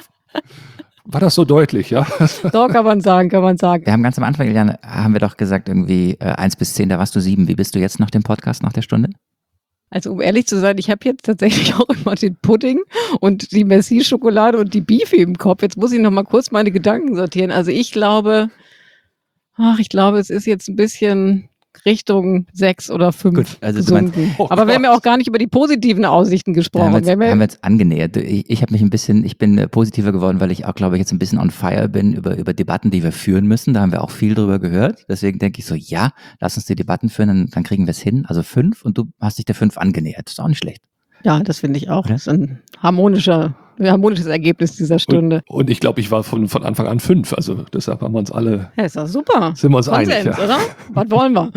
war das so deutlich, ja? Doch, kann man sagen. Wir haben ganz am Anfang, Ilian, haben wir doch gesagt, irgendwie 1 bis 10, da warst du 7. Wie bist du jetzt nach dem Podcast, nach der Stunde? Also um ehrlich zu sein, ich habe jetzt tatsächlich auch immer den Pudding und die Merci-Schokolade und die Beefy im Kopf. Jetzt muss ich noch mal kurz meine Gedanken sortieren. Also ich glaube, es ist jetzt ein bisschen Richtung 6 oder 5 Gut, also gesunken. Aber wir haben ja auch gar nicht über die positiven Aussichten gesprochen. Haben wir jetzt angenähert. Ich bin positiver geworden, weil ich auch, glaube ich, jetzt ein bisschen on fire bin über Debatten, die wir führen müssen. Da haben wir auch viel drüber gehört. Deswegen denke ich so, ja, lass uns die Debatten führen, dann kriegen wir es hin. Also 5 und du hast dich der 5 angenähert. Das ist auch nicht schlecht. Ja, das finde ich auch. Das ist ein harmonisches Ergebnis dieser Stunde. Und ich glaube, ich war von Anfang an 5, also deshalb haben wir uns alle. Ja, ist doch super. Sind wir uns Konsens, einig, ja. Oder? Was wollen wir?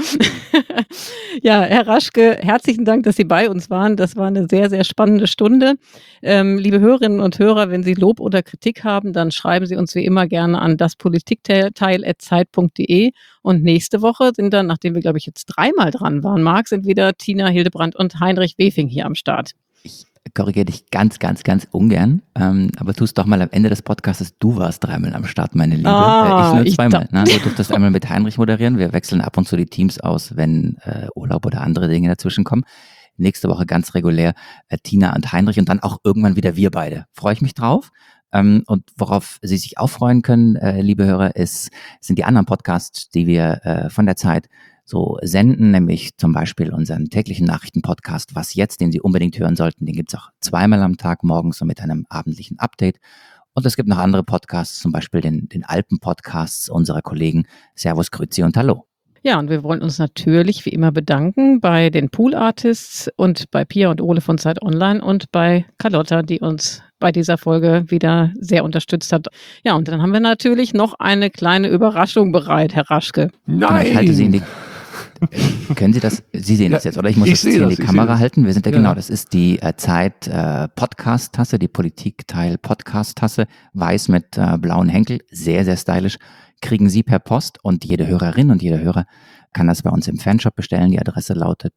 Ja, Herr Raschke, herzlichen Dank, dass Sie bei uns waren. Das war eine sehr, sehr spannende Stunde. Liebe Hörerinnen und Hörer, wenn Sie Lob oder Kritik haben, dann schreiben Sie uns wie immer gerne an daspolitikteil@zeit.de. Und nächste Woche sind dann, nachdem wir, glaube ich, jetzt 3-mal dran waren, Marc, sind wieder Tina Hildebrand und Heinrich Wefing hier am Start. Ich korrigiere dich ganz, ganz, ganz ungern, aber tu es doch mal am Ende des Podcasts. Du warst 3-mal am Start, meine Liebe. Ich nur 2-mal. Du durftest einmal mit Heinrich moderieren. Wir wechseln ab und zu die Teams aus, wenn Urlaub oder andere Dinge dazwischen kommen. Nächste Woche ganz regulär Tina und Heinrich und dann auch irgendwann wieder wir beide. Freue ich mich drauf. Und worauf Sie sich auch freuen können, liebe Hörer, sind die anderen Podcasts, die wir von der Zeit so senden, nämlich zum Beispiel unseren täglichen Nachrichtenpodcast Was jetzt, den Sie unbedingt hören sollten. Den gibt es auch 2-mal am Tag morgens und mit einem abendlichen Update. Und es gibt noch andere Podcasts, zum Beispiel den Alpen-Podcasts unserer Kollegen Servus, Grüezi und Hallo. Ja, und wir wollen uns natürlich wie immer bedanken bei den Pool-Artists und bei Pia und Ole von Zeit Online und bei Carlotta, die uns bei dieser Folge wieder sehr unterstützt hat. Ja, und dann haben wir natürlich noch eine kleine Überraschung bereit, Herr Raschke. Nein! Ich halte Sie in die Können Sie das? Sie sehen das jetzt, oder? Ich muss das hier in die Kamera halten. Wir sind genau, das ist die Zeit Podcast-Tasse, die Politikteil Podcast-Tasse, weiß mit blauen Henkel, sehr, sehr stylisch. Kriegen Sie per Post und jede Hörerin und jeder Hörer kann das bei uns im Fanshop bestellen. Die Adresse lautet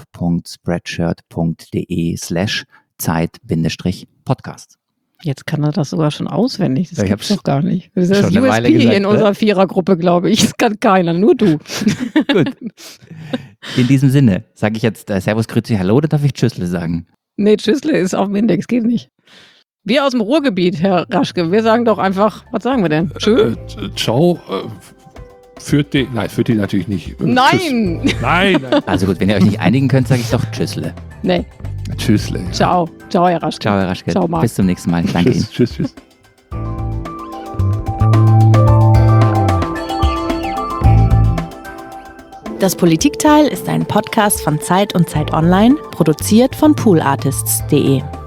shop.spreadshirt.de/Zeit-Podcast. Jetzt kann er das sogar schon auswendig. Das gibt's doch gar nicht. Das ist das USP in unserer Vierergruppe, glaube ich. Das kann keiner, nur du. Gut. In diesem Sinne sage ich jetzt Servus, Grüezi, Hallo, oder darf ich Tschüssle sagen? Nee, Tschüssle ist auf dem Index, geht nicht. Wir aus dem Ruhrgebiet, Herr Raschke, wir sagen doch einfach, was sagen wir denn? Tschö? Ciao. Führt die natürlich nicht. Nein! Nein! Also gut, wenn ihr euch nicht einigen könnt, sage ich doch Tschüssle. Nee. Tschüssle. Ja. Ciao. Ciao, Herr Raschke. Ciao, Herr Raschke. Ciao, Marc. Bis zum nächsten Mal. Danke Ihnen. Tschüss. Das Politikteil ist ein Podcast von Zeit und Zeit Online, produziert von poolartists.de.